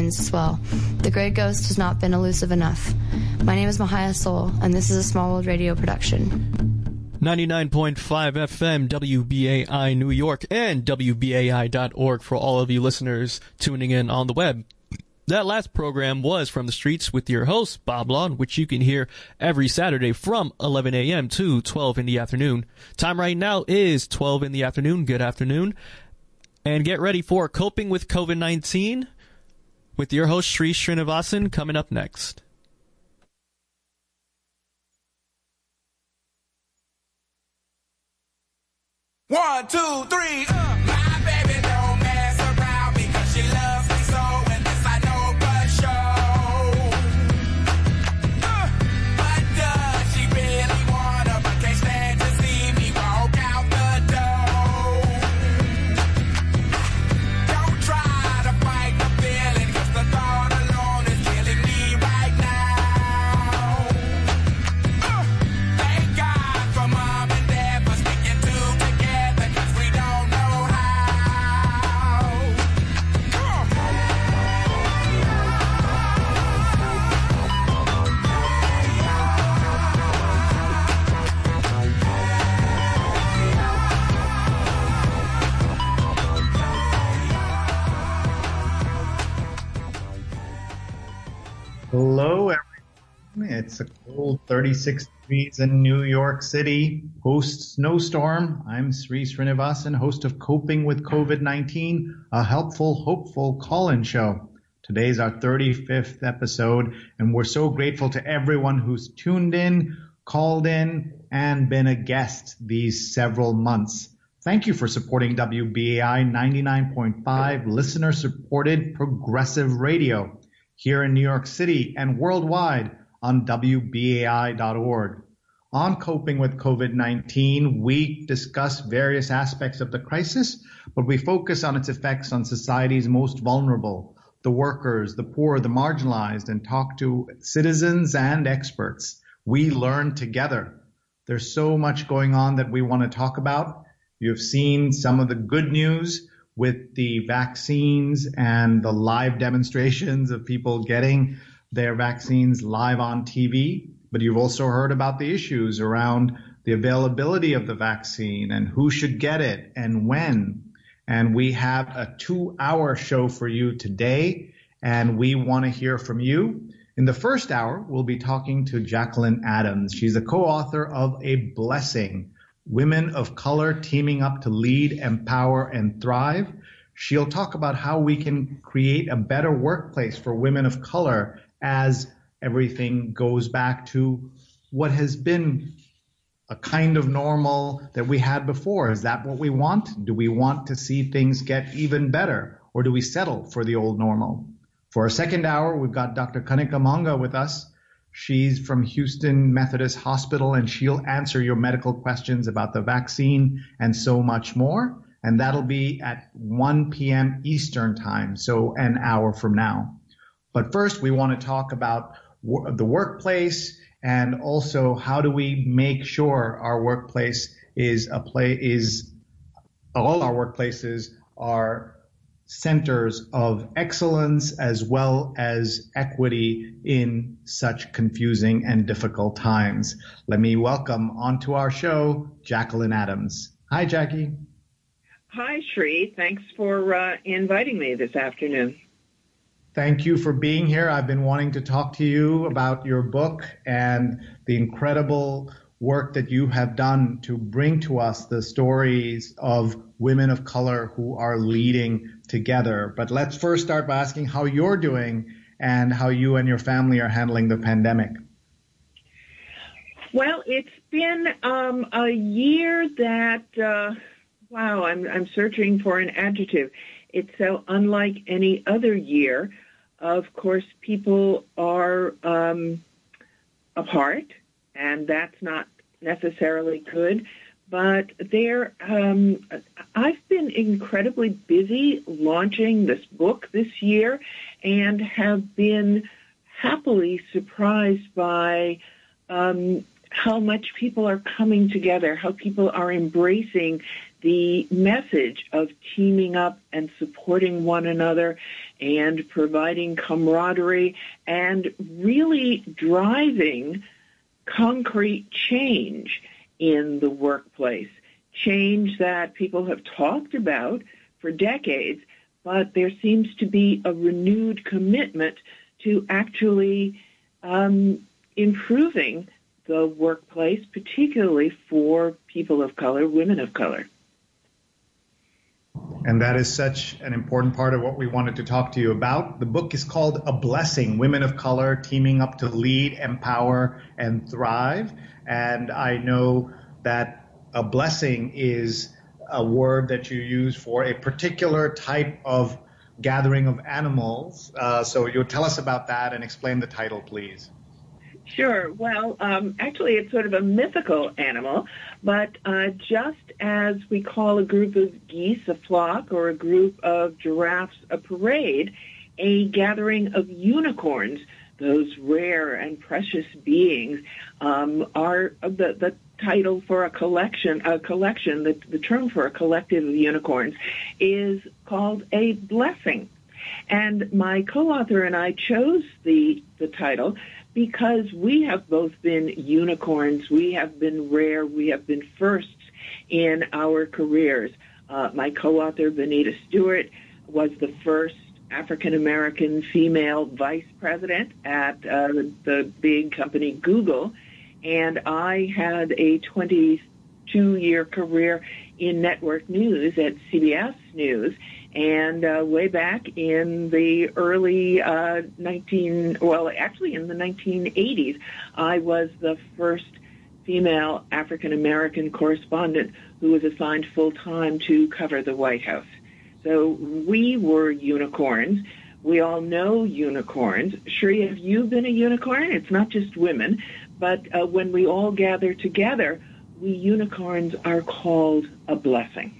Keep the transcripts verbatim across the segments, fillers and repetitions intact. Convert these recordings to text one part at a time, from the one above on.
friends as well. The Grey Ghost has not been elusive enough. My name is Mahaya Soul, and this is a Small World Radio production. ninety-nine point five F M, W B A I New York, and W B A I dot org for all of you listeners tuning in on the web. That last program was From the Streets with your host, Bob Lawn, which you can hear every Saturday from eleven a.m. to twelve in the afternoon. Time right now is twelve in the afternoon. Good afternoon. And get ready for Coping with COVID nineteen with your host, Sri Srinivasan, coming up next. One, two, three, uh. My baby don't mess around because she loves me so, and this I know for sure. Uh. But does she really wanna, but can't stand to see me walk out the door? Don't try to fight the feeling, cause the thought alone is killing me right now. Uh. Thank God for mom and dad for sticking together. Hello, everyone. It's a cold thirty-six degrees in New York City, post snowstorm. I'm Sri Srinivasan, host of Coping with COVID nineteen, a helpful, hopeful call-in show. Today's our thirty-fifth episode, and we're so grateful to everyone who's tuned in, called in, and been a guest these several months. Thank you for supporting W B A I ninety-nine point five, listener-supported progressive radio, here in New York City and worldwide on W B A I dot org. On Coping with COVID nineteen, we discuss various aspects of the crisis, but we focus on its effects on society's most vulnerable, the workers, the poor, the marginalized, and talk to citizens and experts. We learn together. There's so much going on that we want to talk about. You've seen some of the good news with the vaccines and the live demonstrations of people getting their vaccines live on T V. But you've also heard about the issues around the availability of the vaccine and who should get it and when. And we have a two-hour show for you today, and we want to hear from you. In the first hour, we'll be talking to Jacqueline Adams. She's a co-author of A Blessing, Women of Color Teaming Up to Lead, Empower, and Thrive. She'll talk about how we can create a better workplace for women of color as everything goes back to what has been a kind of normal that we had before. Is that what we want? Do we want to see things get even better, or do we settle for the old normal? For our second hour, we've got Doctor Kanika Monga with us. She's from Houston Methodist Hospital, and she'll answer your medical questions about the vaccine and so much more. And that'll be at one p.m. Eastern time, so an hour from now. But first, we want to talk about wor- the workplace, and also how do we make sure our workplace is a play is all our workplaces are centers of excellence as well as equity in such confusing and difficult times. Let me welcome onto our show Jacqueline Adams. Hi, Jackie. Hi, Sri. Thanks for uh, inviting me this afternoon. Thank you for being here. I've been wanting to talk to you about your book and the incredible work that you have done to bring to us the stories of women of color who are leading together. But let's first start by asking how you're doing and how you and your family are handling the pandemic. Well, it's been um, a year that, uh, wow, I'm, I'm searching for an adjective. It's so unlike any other year. Of course, people are um, apart, and that's not necessarily good. But there, um, I've been incredibly busy launching this book this year, and have been happily surprised by um, how much people are coming together, how people are embracing the message of teaming up and supporting one another and providing camaraderie and really driving concrete change in the workplace, change that people have talked about for decades, but there seems to be a renewed commitment to actually um, improving the workplace, particularly for people of color, women of color. And that is such an important part of what we wanted to talk to you about. The book is called A Blessing, Women of Color Teaming Up to Lead, Empower, and Thrive. And I know that a blessing is a word that you use for a particular type of gathering of animals. Uh, so you'll tell us about that and explain the title, please. Sure. Well, um, actually, it's sort of a mythical animal, but uh, just as we call a group of geese a flock or a group of giraffes a parade, a gathering of unicorns, those rare and precious beings, um, are the, the title for a collection, a collection, the, the term for a collective of unicorns is called a blessing. And my co-author and I chose the, the title because we have both been unicorns, we have been rare, we have been firsts in our careers. Uh, my co-author, Benita Stewart, was the first African-American female vice president at uh, the, the big company Google, and I had a twenty-two-year career in network news at C B S News. And uh, way back in the early uh, nineteen, well, actually in the nineteen eighties, I was the first female African-American correspondent who was assigned full-time to cover the White House. So we were unicorns. We all know unicorns. Sheree, have you been a unicorn? It's not just women, but uh, when we all gather together, we unicorns are called a blessing.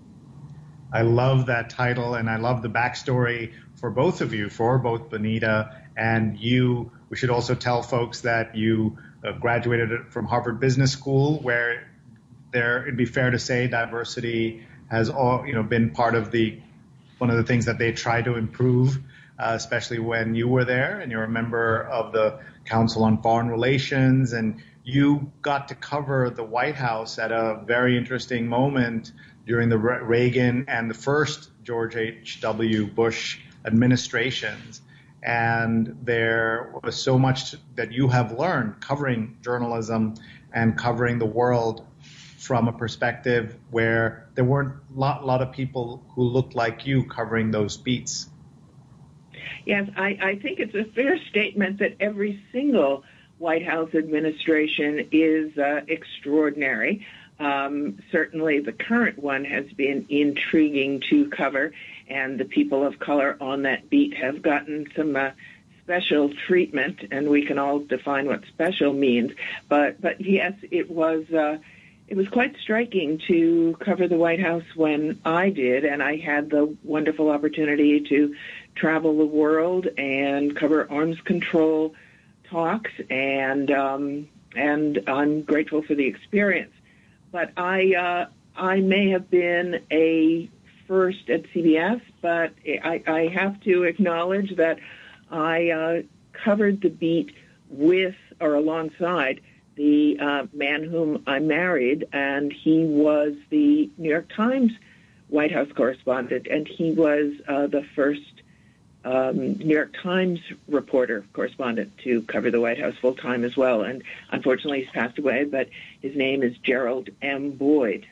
I love that title, and I love the backstory for both of you, for both Benita and you. We should also tell folks that you uh, graduated from Harvard Business School, where there, it'd be fair to say diversity has all, you know, been part of the one of the things that they try to improve, uh, especially when you were there and you're a member of the Council on Foreign Relations, and you got to cover the White House at a very interesting moment during the Reagan and the first George H W Bush administrations. And there was so much that you have learned covering journalism and covering the world from a perspective where there weren't a lot, lot of people who looked like you covering those beats. Yes, I, I think it's a fair statement that every single White House administration is uh, extraordinary. Um, certainly the current one has been intriguing to cover, and the people of color on that beat have gotten some uh, special treatment, and we can all define what special means. But, but yes, it was uh, it was quite striking to cover the White House when I did, and I had the wonderful opportunity to travel the world and cover arms control talks, and um, and I'm grateful for the experience. But I uh, I may have been a first at C B S, but I, I have to acknowledge that I uh, covered the beat with or alongside the uh, man whom I married, and he was the New York Times White House correspondent, and he was uh, the first Um, New York Times reporter, correspondent to cover the White House full time as well. And unfortunately, he's passed away, but his name is Gerald M. Boyd.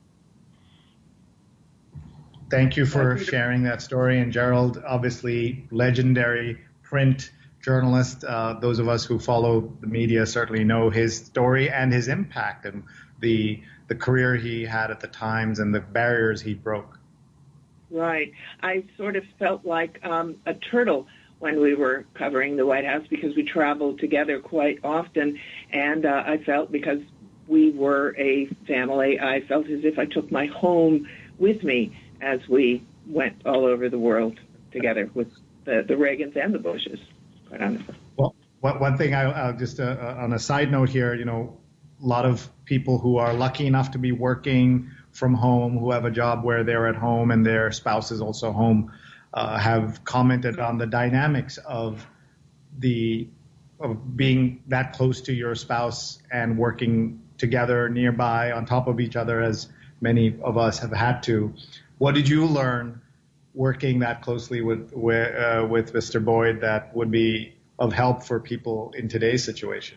Thank you for sharing that story. And Gerald, obviously, legendary print journalist. Uh, those of us who follow the media certainly know his story and his impact and the the career he had at the Times and the barriers he broke. Right. I sort of felt like um, a turtle when we were covering the White House because we traveled together quite often, and uh, I felt because we were a family, I felt as if I took my home with me as we went all over the world together with the, the Reagans and the Bushes, quite honestly. Well, one thing I, I'll just uh, on a side note here, you know, a lot of people who are lucky enough to be working from home, who have a job where they're at home and their spouse is also home, uh, have commented on the dynamics of the of being that close to your spouse and working together nearby on top of each other, as many of us have had to. What did you learn working that closely with with, uh, with Mister Boyd that would be of help for people in today's situation?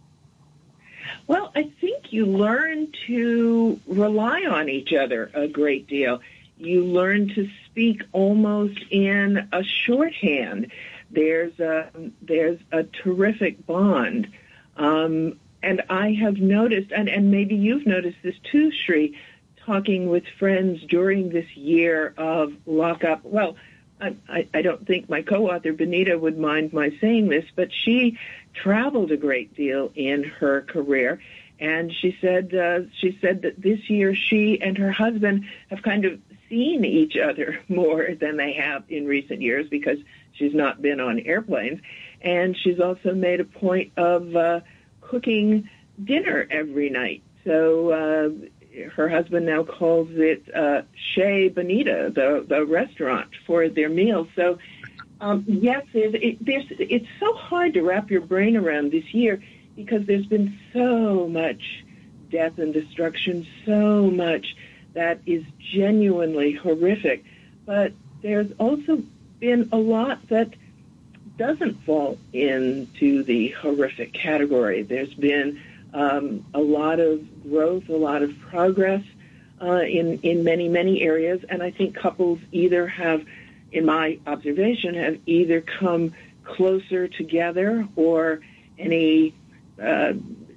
Well, I think you learn to rely on each other a great deal. You learn to speak almost in a shorthand. There's a, there's a terrific bond. Um, and I have noticed, and, and maybe you've noticed this too, Sri, talking with friends during this year of lockup. Well, I, I, I don't think my co-author, Benita, would mind my saying this, but she traveled a great deal in her career. And she said, uh, she said that this year she and her husband have kind of seen each other more than they have in recent years because she's not been on airplanes. And she's also made a point of uh, cooking dinner every night. So uh, her husband now calls it uh, Chez Benita, the, the restaurant, for their meals. So, um, yes, it, it, there's, it's so hard to wrap your brain around this year because there's been so much death and destruction, so much that is genuinely horrific. But there's also been a lot that doesn't fall into the horrific category. There's been um, a lot of growth, a lot of progress uh, in, in many, many areas. And I think couples either have, in my observation, have either come closer together or any uh,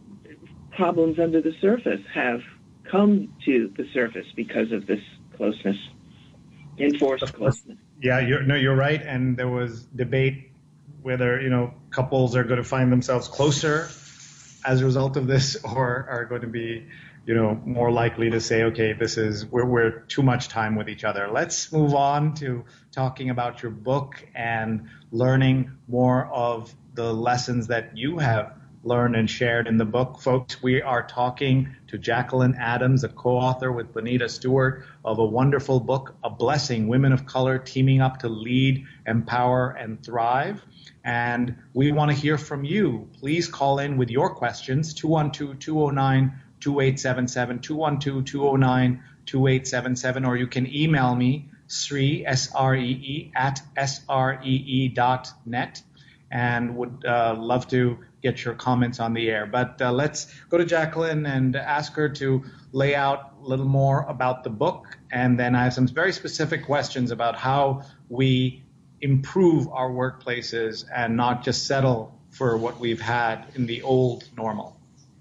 problems under the surface have come to the surface because of this closeness, enforced closeness. Yeah, you're, no, you're right. And there was debate whether, you know, couples are going to find themselves closer as a result of this or are going to be, you know, more likely to say, okay, this is, we're, we're too much time with each other. Let's move on to talking about your book and learning more of the lessons that you have learned and shared in the book. Folks, we are talking to Jacqueline Adams, a co-author with Benita Stewart of a wonderful book, A Blessing, Women of Color Teaming Up to Lead, Empower, and Thrive. And we want to hear from you. Please call in with your questions, two one two, two zero nine, two eight seven seven, two one two, two zero nine, two eight seven seven, or you can email me, Sree, S R E E, at S R E E dot net, and would uh, love to get your comments on the air. But uh, let's go to Jacqueline and ask her to lay out a little more about the book. And then I have some very specific questions about how we improve our workplaces and not just settle for what we've had in the old normal.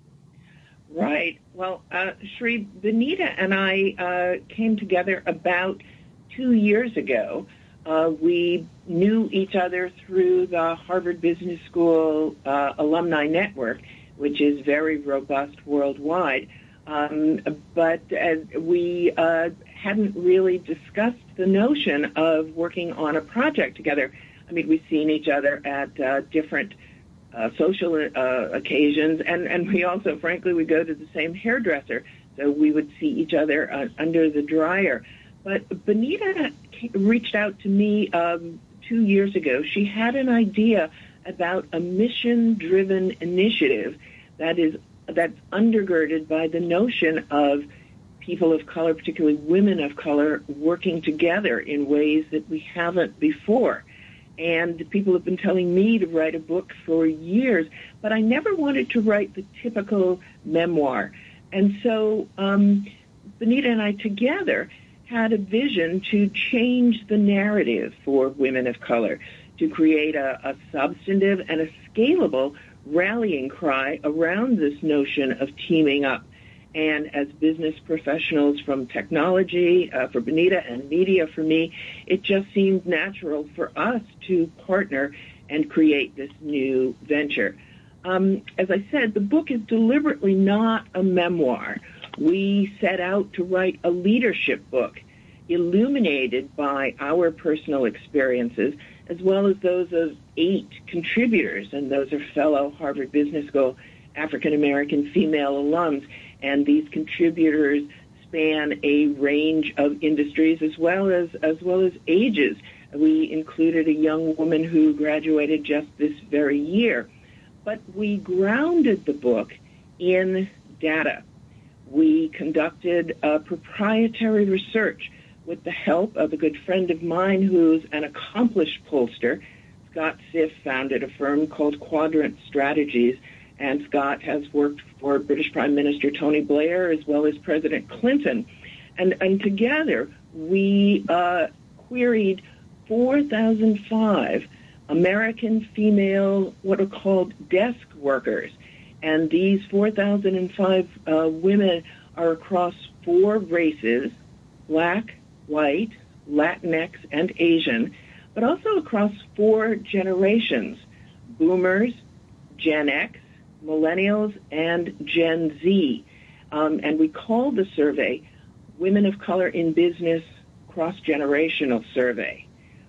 Right. Well, uh, Sree, Benita and I uh, came together about two years ago. Uh, we knew each other through the Harvard Business School uh, alumni network, which is very robust worldwide. Um, but uh, we uh, hadn't really discussed the notion of working on a project together. I mean, we've seen each other at uh, different uh, social uh, occasions, and, and we also, frankly, we go to the same hairdresser, so we would see each other uh, under the dryer. But Benita reached out to me um, two years ago. She had an idea about a mission-driven initiative that is that's undergirded by the notion of people of color, particularly women of color, working together in ways that we haven't before. And people have been telling me to write a book for years, but I never wanted to write the typical memoir. And so um, Benita and I together had a vision to change the narrative for women of color, to create a, a substantive and a scalable rallying cry around this notion of teaming up. And as business professionals from technology, uh, for Benita, and media for me, it just seemed natural for us to partner and create this new venture. Um, as I said, the book is deliberately not a memoir. We set out to write a leadership book illuminated by our personal experiences, as well as those of eight contributors, and those are fellow Harvard Business School African-American female alums. And these contributors span a range of industries as well as as well as ages. We included a young woman who graduated just this very year. But we grounded the book in data. We conducted uh, proprietary research with the help of a good friend of mine who's an accomplished pollster. Scott Siff founded a firm called Quadrant Strategies, and Scott has worked for British Prime Minister Tony Blair as well as President Clinton. And, and together, we uh, queried four thousand five American female, what are called desk workers. And these four thousand five uh, women are across four races, Black, White, Latinx, and Asian, but also across four generations, Boomers, Gen X, Millennials, and Gen Z. Um, and we called the survey Women of Color in Business Cross-Generational Survey.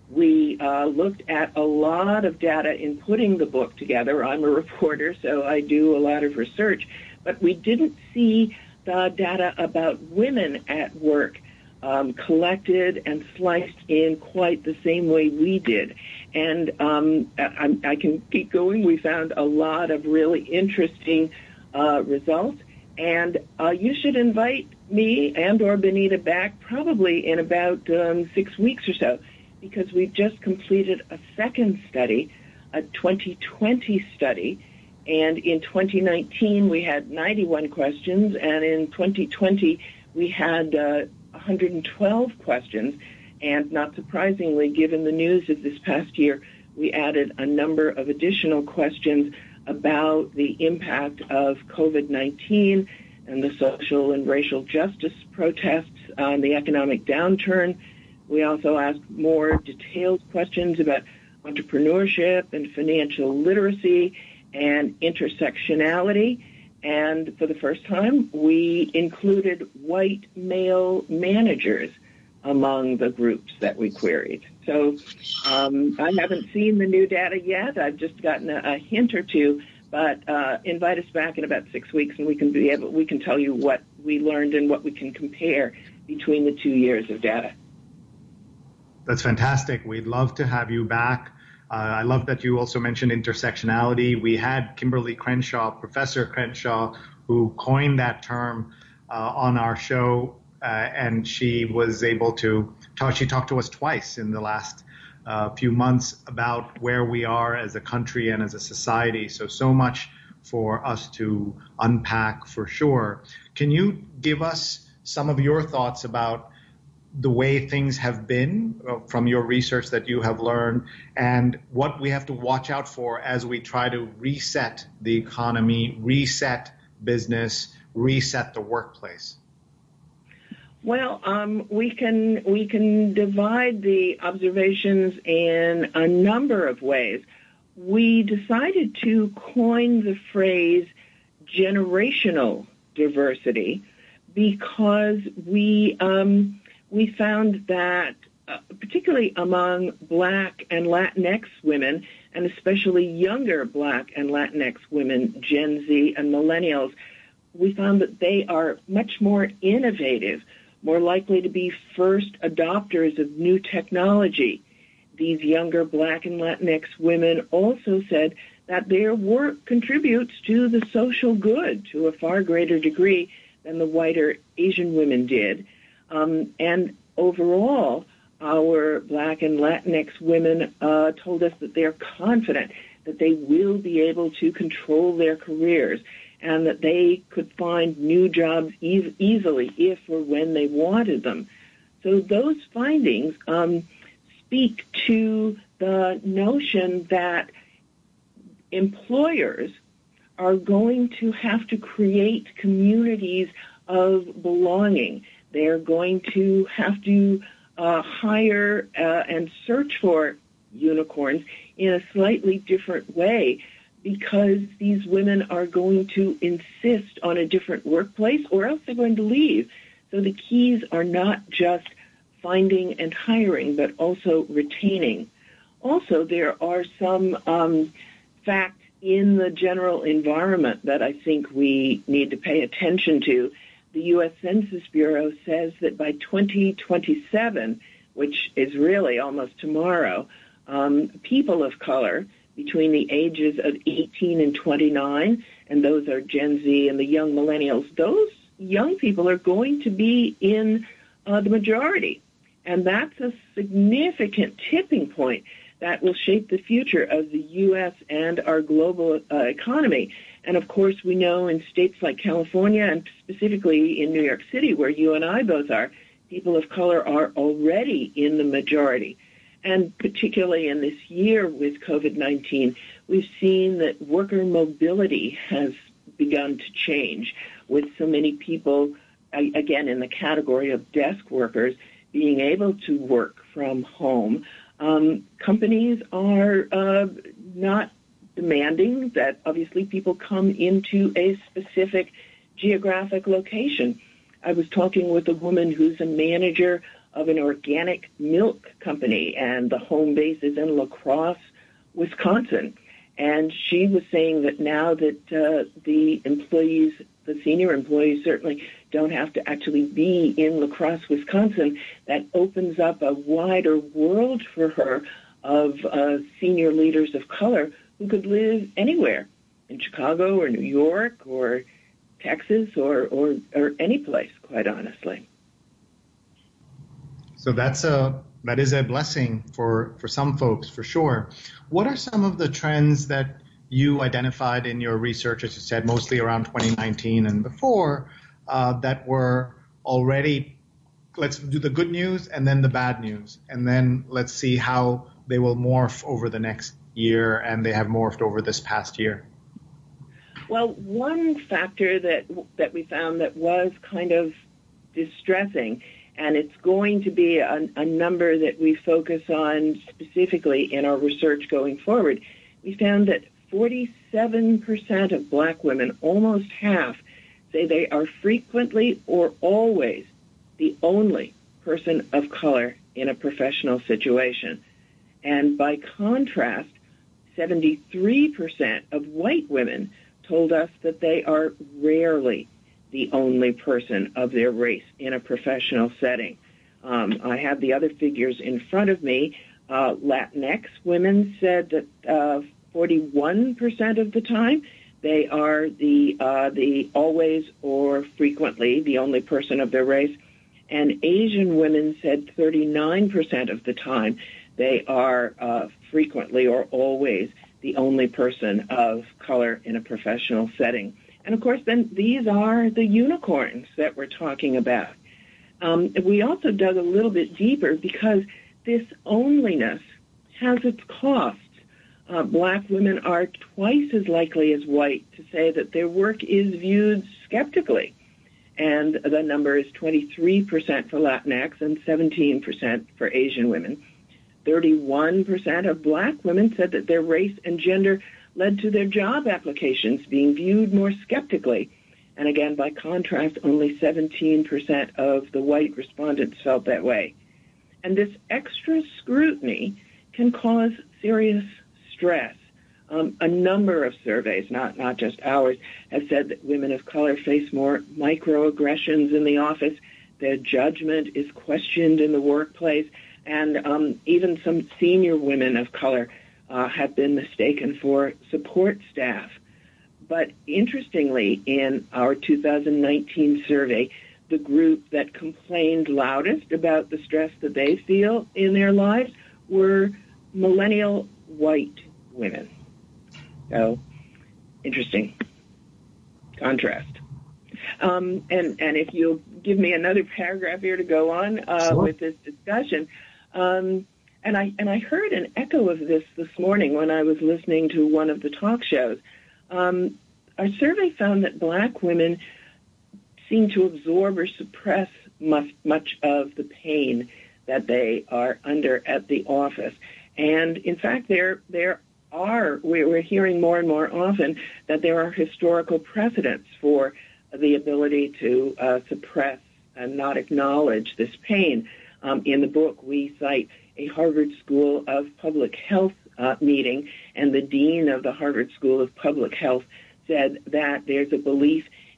We uh, looked at a lot of data in putting the book together. I'm a reporter, so I do a lot of research. But we didn't see the data about women at work um, collected and sliced in quite the same way we did. And um, I, I can keep going. We found a lot of really interesting uh, results. And uh, you should invite me and or Benita back probably in about um, six weeks or so, because we've just completed a second study, a twenty twenty study, and in twenty nineteen we had ninety-one questions, and in twenty twenty we had uh, one hundred twelve questions, and not surprisingly, given the news of this past year, we added a number of additional questions about the impact of COVID nineteen and the social and racial justice protests on the economic downturn. We also asked more detailed questions about entrepreneurship and financial literacy and intersectionality. And for the first time, we included white male managers among the groups that we queried. So um, I haven't seen the new data yet. I've just gotten a, a hint or two. But uh, invite us back in about six weeks, and we can be able we can tell you what we learned and what we can compare between the two years of data. That's fantastic. We'd love to have you back. Uh, I love that you also mentioned intersectionality. We had Kimberly Crenshaw, Professor Crenshaw, who coined that term uh, on our show, uh, and she was able to talk. She talked to us twice in the last uh, few months about where we are as a country and as a society. So, so much for us to unpack for sure. Can you give us some of your thoughts about the way things have been uh, from your research that you have learned, and what we have to watch out for as we try to reset the economy, reset business, reset the workplace? Well, um, we can we can divide the observations in a number of ways. We decided to coin the phrase generational diversity because we um, we found that, uh, particularly among Black and Latinx women, and especially younger Black and Latinx women, Gen Z and millennials, we found that they are much more innovative, more likely to be first adopters of new technology. These younger Black and Latinx women also said that their work contributes to the social good to a far greater degree than the whiter Asian women did. Um, and overall, our Black and Latinx women uh, told us that they're confident that they will be able to control their careers and that they could find new jobs e- easily if or when they wanted them. So those findings um, speak to the notion that employers are going to have to create communities of belonging. They're going to have to uh, hire uh, and search for unicorns in a slightly different way, because these women are going to insist on a different workplace or else they're going to leave. So the keys are not just finding and hiring, but also retaining. Also, there are some um, facts in the general environment that I think we need to pay attention to the U S Census Bureau says that by twenty twenty-seven, which is really almost tomorrow, um, people of color between the ages of eighteen and twenty-nine, and those are Gen Z and the young millennials, those young people are going to be in uh, the majority. And that's a significant tipping point that will shape the future of the U S and our global uh, economy. And, of course, we know in states like California and specifically in New York City, where you and I both are, people of color are already in the majority. And particularly in this year with COVID nineteen, we've seen that worker mobility has begun to change, with so many people, again, in the category of desk workers, being able to work from home. Um, companies are uh, not demanding that, obviously, people come into a specific geographic location. I was talking with a woman who's a manager of an organic milk company, and the home base is in La Crosse, Wisconsin. And she was saying that now that uh, the employees, the senior employees certainly don't have to actually be in La Crosse, Wisconsin, that opens up a wider world for her of uh, senior leaders of color who could live anywhere, in Chicago or New York or Texas or, or, or any place, quite honestly. So that's a that is a blessing for, for some folks, for sure. What are some of the trends that you identified in your research, as you said, mostly around twenty nineteen and before, uh, that were already, let's do the good news and then the bad news, and then let's see how they will morph over the next year, and they have morphed over this past year? Well, one factor that that we found that was kind of distressing, and it's going to be a, a number that we focus on specifically in our research going forward. We found that forty-seven percent of black women, almost half, say they are frequently or always the only person of color in a professional situation. And by contrast, seventy-three percent of white women told us that they are rarely the only person of their race in a professional setting. Um, I have the other figures in front of me. Uh, Latinx women said that uh, forty-one percent of the time they are the uh, the always or frequently the only person of their race. And Asian women said thirty-nine percent of the time they are uh, frequently or always the only person of color in a professional setting. And, of course, then these are the unicorns that we're talking about. Um, we also dug a little bit deeper because this onlyness has its costs. Uh, black women are twice as likely as white to say that their work is viewed skeptically. And the number is twenty-three percent for Latinx and seventeen percent for Asian women. thirty-one percent of black women said that their race and gender led to their job applications being viewed more skeptically. And again, by contrast, only seventeen percent of the white respondents felt that way. And this extra scrutiny can cause serious stress. Um, a number of surveys, not, not just ours, have said that women of color face more microaggressions in the office. Their judgment is questioned in the workplace. And um, even some senior women of color uh, have been mistaken for support staff. But interestingly, in our two thousand nineteen survey, the group that complained loudest about the stress that they feel in their lives were millennial white women. So, interesting contrast. Um, and, and if you'll give me another paragraph here to go on uh, sure. with this discussion, um, and I and I heard an echo of this this morning when I was listening to one of the talk shows. Um, our survey found that black women seem to absorb or suppress much, much of the pain that they are under at the office. And in fact, there there are, we're hearing more and more often that there are historical precedents for the ability to uh, suppress and not acknowledge this pain. Um, in the book, we cite a Harvard School of Public Health uh, meeting, and the dean of the Harvard School of Public Health said that there's a belief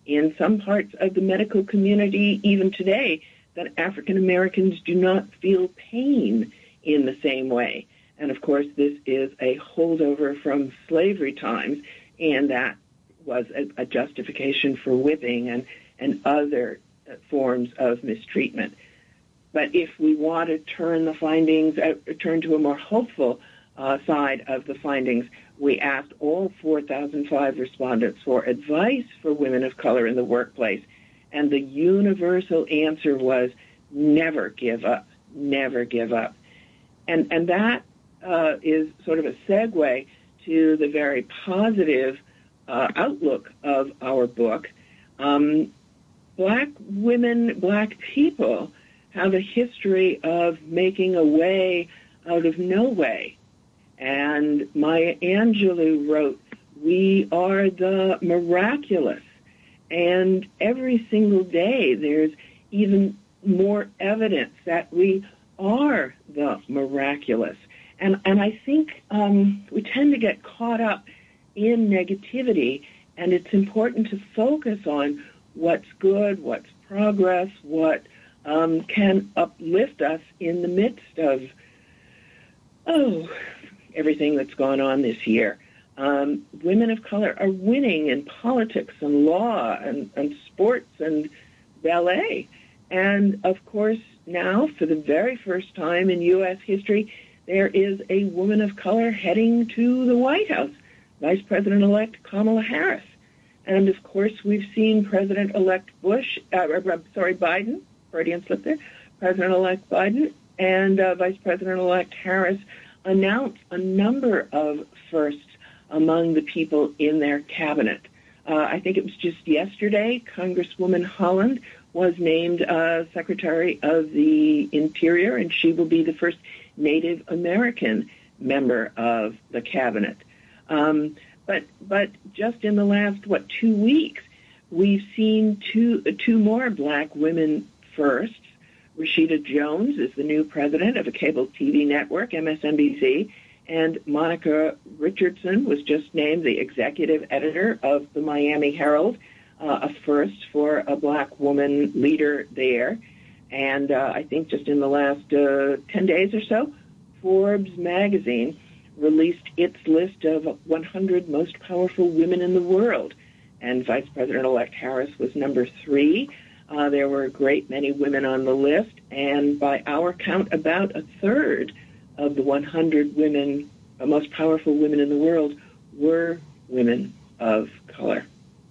in some parts of the medical community, even today, that African Americans do not feel pain in the same way. And of course, this is a holdover from slavery times, and that was a, a justification for whipping and, and other forms of mistreatment. But if we want to turn the findings, uh, turn to a more hopeful uh, side of the findings, we asked all four thousand five respondents for advice for women of color in the workplace. And the universal answer was never give up, never give up. And, and that uh, is sort of a segue to the very positive uh, outlook of our book. Um, black women, black people have a history of making a way out of no way. And Maya Angelou wrote, "We are the miraculous." And every single day there's even more evidence that we are the miraculous. And and I think um, we tend to get caught up in negativity, and it's important to focus on what's good, what's progress, what um, can uplift us in the midst of, oh, everything that's gone on this year. Um, women of color are winning in politics and law and, and sports and ballet. And, of course, now, for the very first time in U S history, there is a woman of color heading to the White House, Vice President-elect Kamala Harris. And, of course, we've seen President-elect Bush, uh, sorry, Biden, Freudian slip there, President-elect Biden and uh, Vice President-elect Harris announce a number of firsts among the people in their cabinet. Uh, I think it was just yesterday, Congresswoman Holland was named uh, Secretary of the Interior, and she will be the first Native American member of the cabinet. Um, but but just in the last, what, two weeks, we've seen two two more black women firsts. Rashida Jones is the new president of a cable T V network, M S N B C, and Monica Richardson was just named the executive editor of the Miami Herald, uh, a first for a black woman leader there. And uh, I think just in the last uh, ten days or so, Forbes magazine released its list of one hundred most powerful women in the world. And Vice President-elect Harris was number three. Uh, there were a great many women on the list, and by our count, about a third of the one hundred women, uh, most powerful women in the world, were women of color.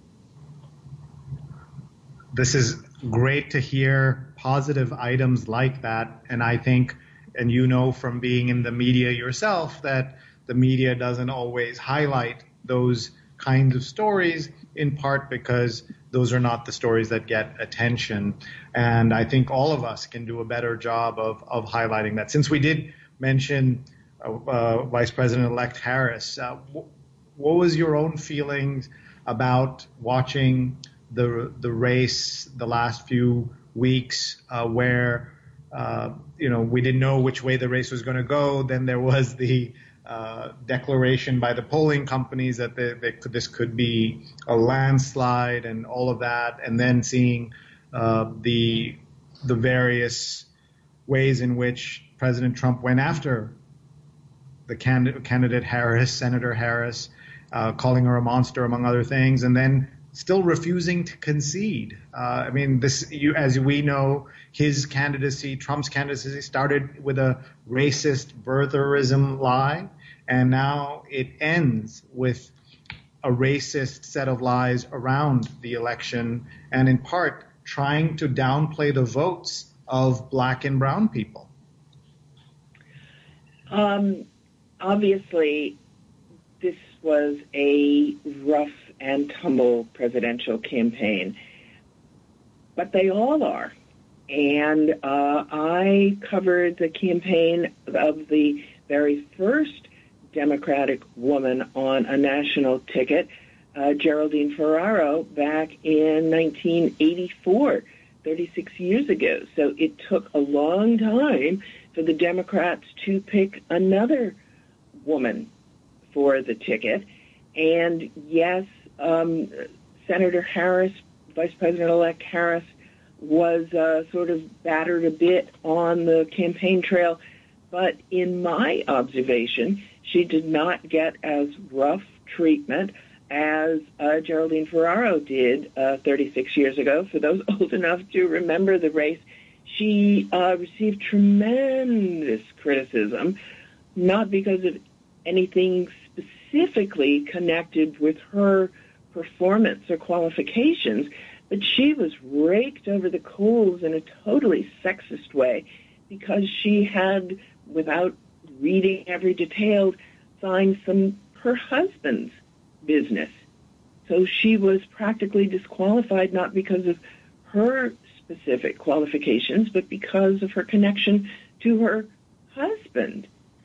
This is great to hear positive items like that, and I think, and you know from being in the media yourself, that the media doesn't always highlight those kinds of stories, in part because those are not the stories that get attention. And I think all of us can do a better job of, of highlighting that. Since we did mention uh, uh, Vice President-elect Harris, uh, w- what was your own feelings about watching the the race the last few weeks uh, where, uh, you know, we didn't know which way the race was going to go. Then there was the Uh, declaration by the polling companies that they, they could, this could be a landslide and all of that, and then seeing uh, the the various ways in which President Trump went after the candidate, candidate Harris, Senator Harris, uh, calling her a monster, among other things, and then still refusing to concede. Uh, I mean, this, you, as we know, his candidacy, Trump's candidacy, started with a racist birtherism lie, and now it ends with a racist set of lies around the election, and in part trying to downplay the votes of black and brown people. Um, obviously, this was a rough and tumble presidential campaign, but they all are. And uh, I covered the campaign of the very first Democratic woman on a national ticket, uh, Geraldine Ferraro, back in nineteen eighty-four, thirty-six years ago. So it took a long time for the Democrats to pick another woman for the ticket. And yes, um, Senator Harris Vice President-elect Harris was uh, sort of battered a bit on the campaign trail, but in my observation, she did not get as rough treatment as uh, Geraldine Ferraro did uh, thirty-six years ago. For those old enough to remember the race, she uh, received tremendous criticism, not because of anything specifically connected with her performance or qualifications, but she was raked over the coals in a totally sexist way because she had, without reading every detail, signed some her husband's business. So she was practically disqualified not because of her specific qualifications, but because of her connection to her husband.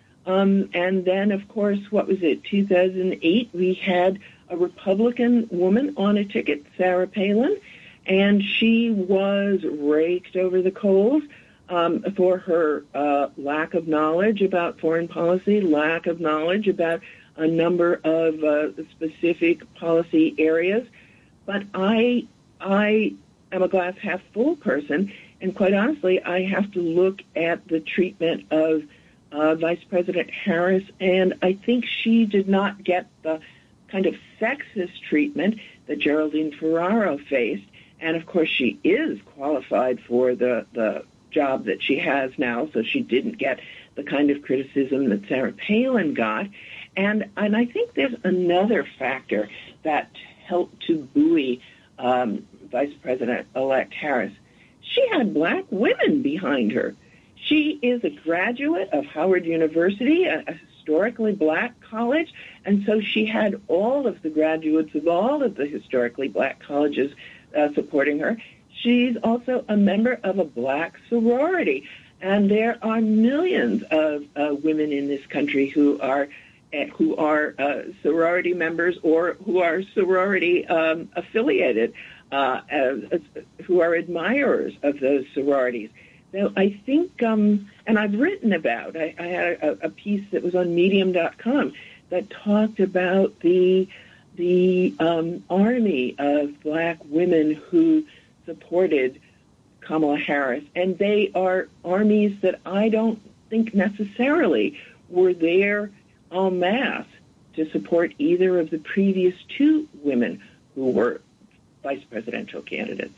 Um, and then, of course, what was it, two thousand eight, we had a Republican woman on a ticket, Sarah Palin, and she was raked over the coals um, for her uh, lack of knowledge about foreign policy, lack of knowledge about a number of uh, specific policy areas. But I, I am a glass half full person, and quite honestly, I have to look at the treatment of uh, Vice President Harris, and I think she did not get the kind of sexist treatment that Geraldine Ferraro faced. And, of course, she is qualified for the, the job that she has now, so she didn't get the kind of criticism that Sarah Palin got. And and I think there's another factor that helped to buoy um, Vice President-elect Harris. She had black women behind her. She is a graduate of Howard University, a, a historically black college, and so she had all of the graduates of all of the historically black colleges uh, supporting her. She's also a member of a black sorority, and there are millions of uh, women in this country who are who are uh, sorority members or who are sorority um, affiliated, uh, as, as, who are admirers of those sororities. So I think, um, and I've written about, I, I had a, a piece that was on medium dot com that talked about the the um, army of black women who supported Kamala Harris, and they are armies that I don't think necessarily were there en masse to support either of the previous two women who were vice presidential candidates.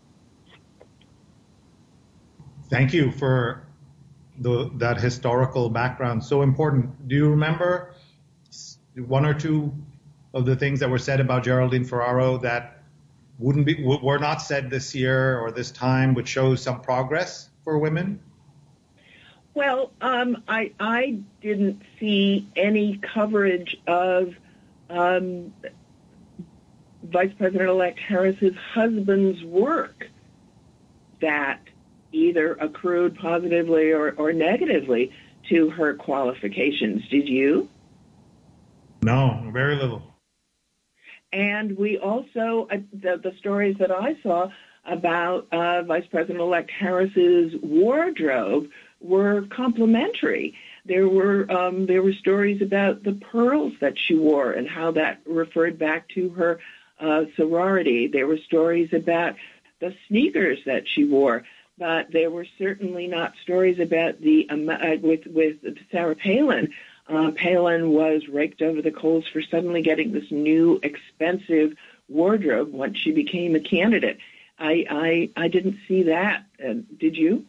Thank you for the, that historical background. So important. Do you remember one or two of the things that were said about Geraldine Ferraro that wouldn't be were not said this year or this time, which shows some progress for women? Well, um, I I didn't see any coverage of um, Vice President-elect Harris's husband's work that either accrued positively or, or negatively to her qualifications. Did you? No, very little. And we also, uh, the, the stories that I saw about uh, Vice President-elect Harris's wardrobe were complimentary. There were um, there were stories about the pearls that she wore and how that referred back to her uh, sorority. There were stories about the sneakers that she wore, but there were certainly not stories about the um, uh, with with Sarah Palin. Uh, Palin was raked over the coals for suddenly getting this new expensive wardrobe once she became a candidate. I I, I didn't see that. Uh, did you?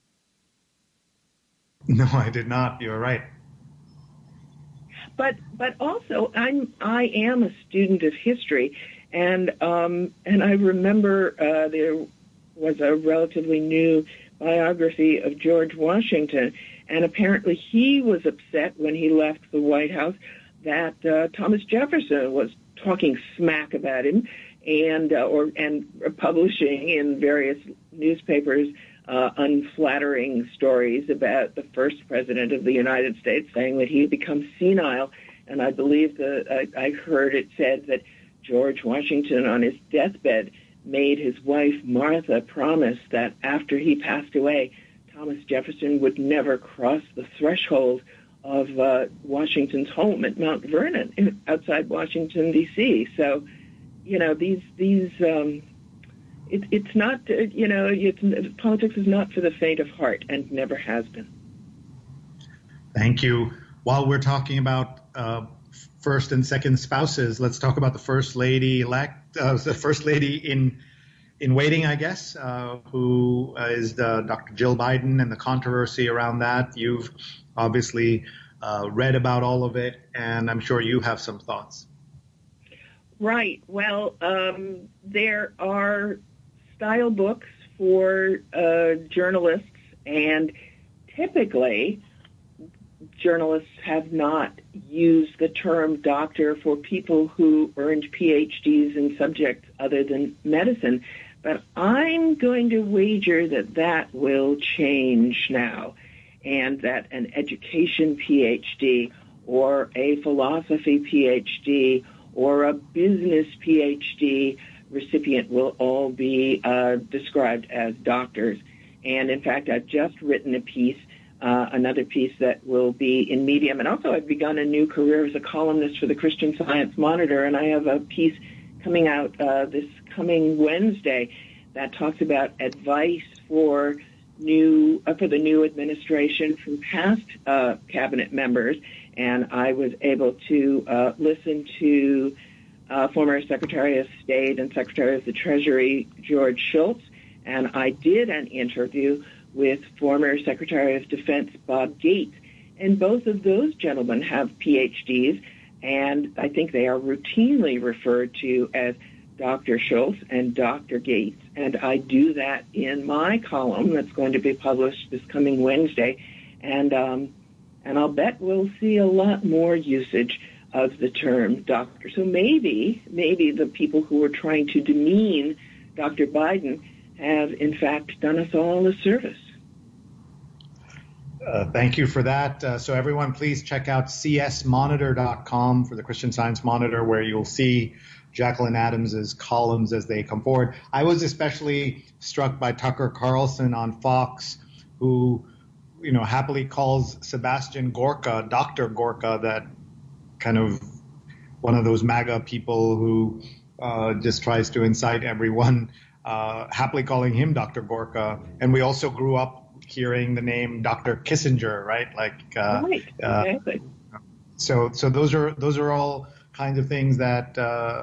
No, I did not. You're right. But but also, I'm I am a student of history, and um, and I remember uh, there was a relatively new biography of George Washington, and apparently he was upset when he left the White House that uh, Thomas Jefferson was talking smack about him, and uh, or and publishing in various newspapers Uh, unflattering stories about the first president of the United States, saying that he had become senile. And I believe that I, I heard it said that George Washington on his deathbed made his wife Martha promise that after he passed away, Thomas Jefferson would never cross the threshold of uh, Washington's home at Mount Vernon outside Washington, D C. So, you know, these these um, it, it's not, uh, you know, it's, politics is not for the faint of heart and never has been. Thank you. While we're talking about uh, first and second spouses, let's talk about the first lady elect, uh, the first lady in in waiting, I guess, uh, who uh, is the, Doctor Jill Biden and the controversy around that. You've obviously uh, read about all of it, and I'm sure you have some thoughts. Right. Well, um, there are style books for uh, journalists, and typically journalists have not used the term doctor for people who earned P H Ds in subjects other than medicine. But I'm going to wager that that will change now, and that an education P H D or a philosophy P H D or a business P H D recipient will all be uh, described as doctors. And in fact, I've just written a piece, uh, another piece that will be in Medium. And also I've begun a new career as a columnist for the Christian Science Monitor, and I have a piece coming out uh, this coming Wednesday that talks about advice for new uh, for the new administration from past uh, cabinet members. And I was able to uh, listen to uh, former Secretary of State and Secretary of the Treasury George Shultz, and I did an interview with former Secretary of Defense Bob Gates, and both of those gentlemen have P H Ds, and I think they are routinely referred to as Doctor Schultz and Doctor Gates, and I do that in my column that's going to be published this coming Wednesday, and um, and I'll bet we'll see a lot more usage of the term doctor. So maybe, maybe the people who are trying to demean Doctor Biden have, in fact, done us all a service. Uh, thank you for that. Uh, so everyone, please check out c s monitor dot com for the Christian Science Monitor, where you'll see Jacqueline Adams's columns as they come forward. I was especially struck by Tucker Carlson on Fox, who, you know, happily calls Sebastian Gorka, Doctor Gorka, that kind of one of those MAGA people who uh, just tries to incite everyone, uh, happily calling him Doctor Gorka. And we also grew up hearing the name Doctor Kissinger, right? Like, uh, right, exactly. Uh, so, so those are those are all kinds of things that uh,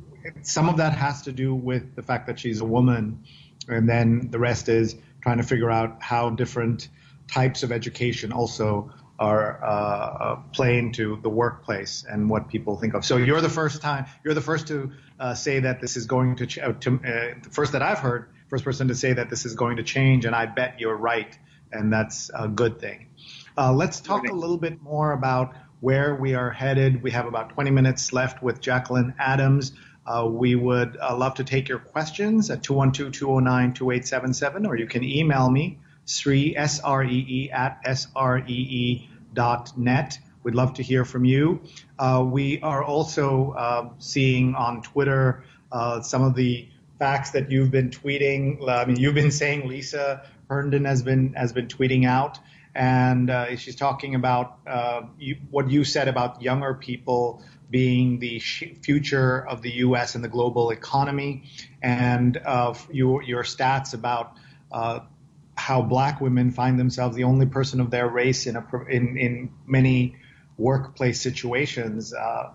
some of that has to do with the fact that she's a woman, and then the rest is trying to figure out how different types of education also are uh, play into the workplace and what people think of. So you're the first time, you're the first to uh, say that this is going to, ch- to uh, the first that I've heard, first person to say that this is going to change, and I bet you're right, and that's a good thing. Uh, let's talk a little bit more about where we are headed. We have about twenty minutes left with Jacqueline Adams. Uh, we would uh, love to take your questions at two one two, two oh nine, two eight seven seven, or you can email me, Sree, S R E E, at S R E E dot net. We'd love to hear from you. Uh, we are also uh, seeing on Twitter uh, some of the facts that you've been tweeting. I mean, you've been saying Lisa Herndon has been has been tweeting out, and uh, she's talking about uh, you, what you said about younger people being the sh- future of the U S and the global economy, and uh, your your stats about uh, how black women find themselves the only person of their race in a, in, in many workplace situations. Uh,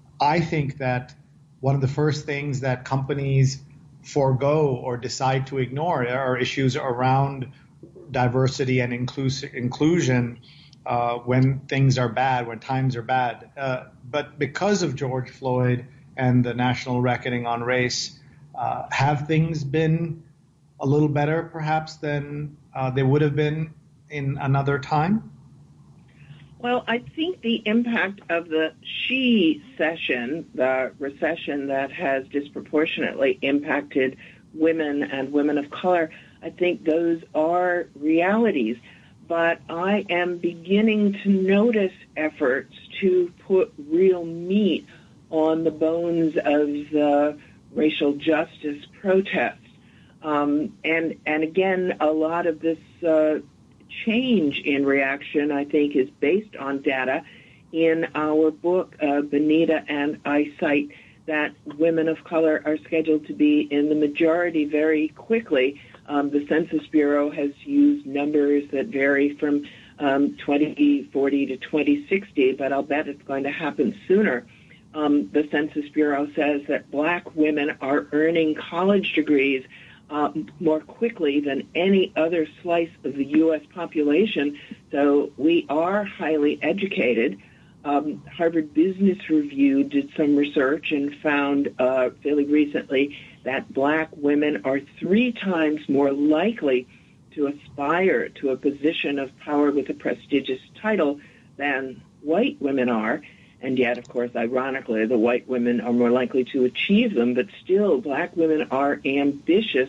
I think that one of the first things that companies forego or decide to ignore are issues around diversity and inclus- inclusion uh, when things are bad, when times are bad. Uh, but because of George Floyd and the national reckoning on race, uh, have things been a little better perhaps than uh, they would have been in another time? Well, I think the impact of the she session, the recession that has disproportionately impacted women and women of color, I think those are realities. But I am beginning to notice efforts to put real meat on the bones of the racial justice protests. Um, and, and again, a lot of this uh, change in reaction, I think, is based on data. In our book, uh, Benita and I cite that women of color are scheduled to be in the majority very quickly. Um, the Census Bureau has used numbers that vary from um, twenty forty to twenty sixty, but I'll bet it's going to happen sooner. Um, the Census Bureau says that black women are earning college degrees uh, more quickly than any other slice of the U S population, so we are highly educated. Um, Harvard Business Review did some research and found uh, fairly recently that black women are three times more likely to aspire to a position of power with a prestigious title than white women are. And yet, of course, ironically, the white women are more likely to achieve them, but still, black women are ambitious,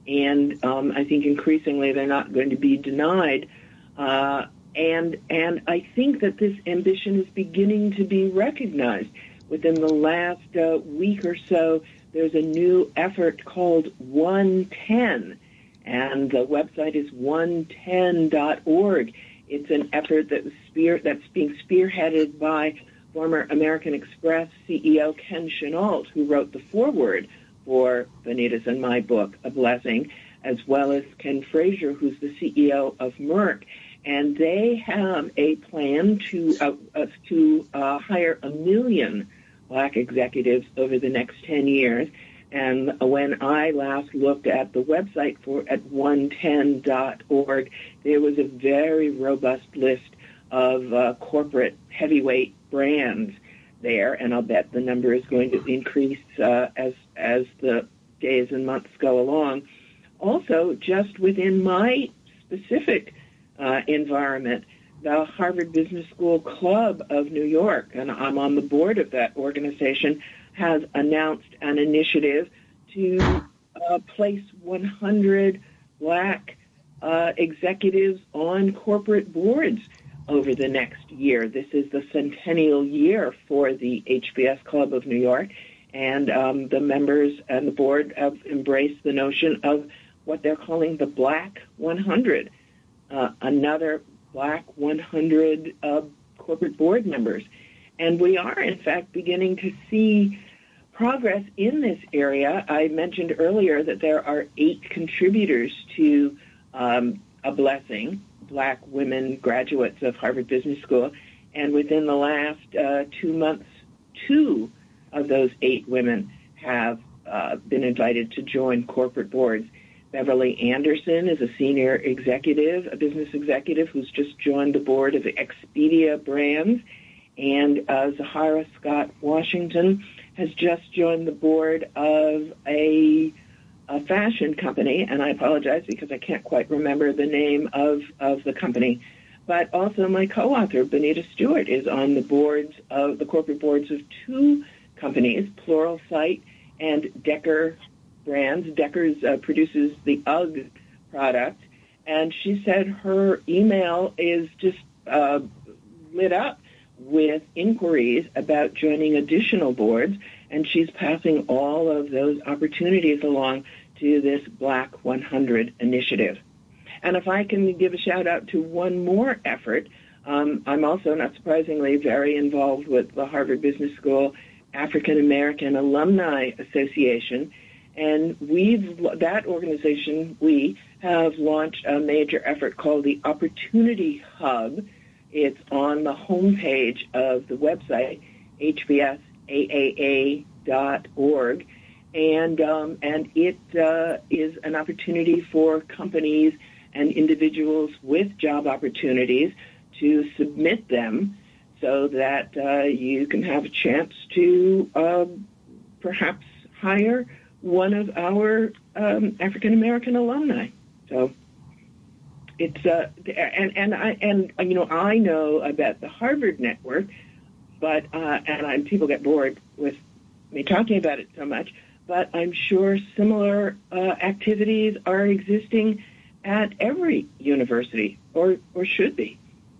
and um, I think increasingly they're not going to be denied. Uh, And and I think that this ambition is beginning to be recognized. Within the last uh, week or so, there's a new effort called one ten, and the website is one ten dot org. It's an effort that was spear, that's being spearheaded by former American Express C E O Ken Chenault, who wrote the foreword for Bonita's and my book, A Blessing, as well as Ken Frazier, who's the C E O of Merck. And they have a plan to uh, uh, to uh, hire a million black executives over the next ten years. And when I last looked at the website for at one ten dot org, there was a very robust list of uh, corporate heavyweight brands there, and I'll bet the number is going to increase uh, as as the days and months go along. Also, just within my specific Uh, environment, the Harvard Business School Club of New York, and I'm on the board of that organization, has announced an initiative to uh, place one hundred black uh, executives on corporate boards over the next year. This is the centennial year for the H B S Club of New York, and um, the members and the board have embraced the notion of what they're calling the Black one hundred. Uh, another black one hundred uh, corporate board members. And we are, in fact, beginning to see progress in this area. I mentioned earlier that there are eight contributors to um, A Blessing, black women graduates of Harvard Business School. And within the last uh, two months, two of those eight women have uh, been invited to join corporate boards. Beverly Anderson is a senior executive, a business executive who's just joined the board of Expedia Brands, and uh, Zahara Scott Washington has just joined the board of a, a fashion company, and I apologize because I can't quite remember the name of, of the company. But also my co-author, Bonita Stewart, is on the boards of the corporate boards of two companies, Pluralsight and Decker Brands. Deckers uh, produces the UGG product, and she said her email is just uh, lit up with inquiries about joining additional boards, and she's passing all of those opportunities along to this Black one hundred initiative. And if I can give a shout-out to one more effort, um, I'm also, not surprisingly, very involved with the Harvard Business School African American Alumni Association. And we've, that organization, we have launched a major effort called the Opportunity Hub. It's on the homepage of the website, H B S A A A dot org. And, um, and it uh, is an opportunity for companies and individuals with job opportunities to submit them so that uh, you can have a chance to uh, perhaps hire one of our um, African American alumni. So it's uh, and and I and you know I know about the Harvard Network, but uh, and I, people get bored with me talking about it so much. But I'm sure similar uh, activities are existing at every university, or or should be.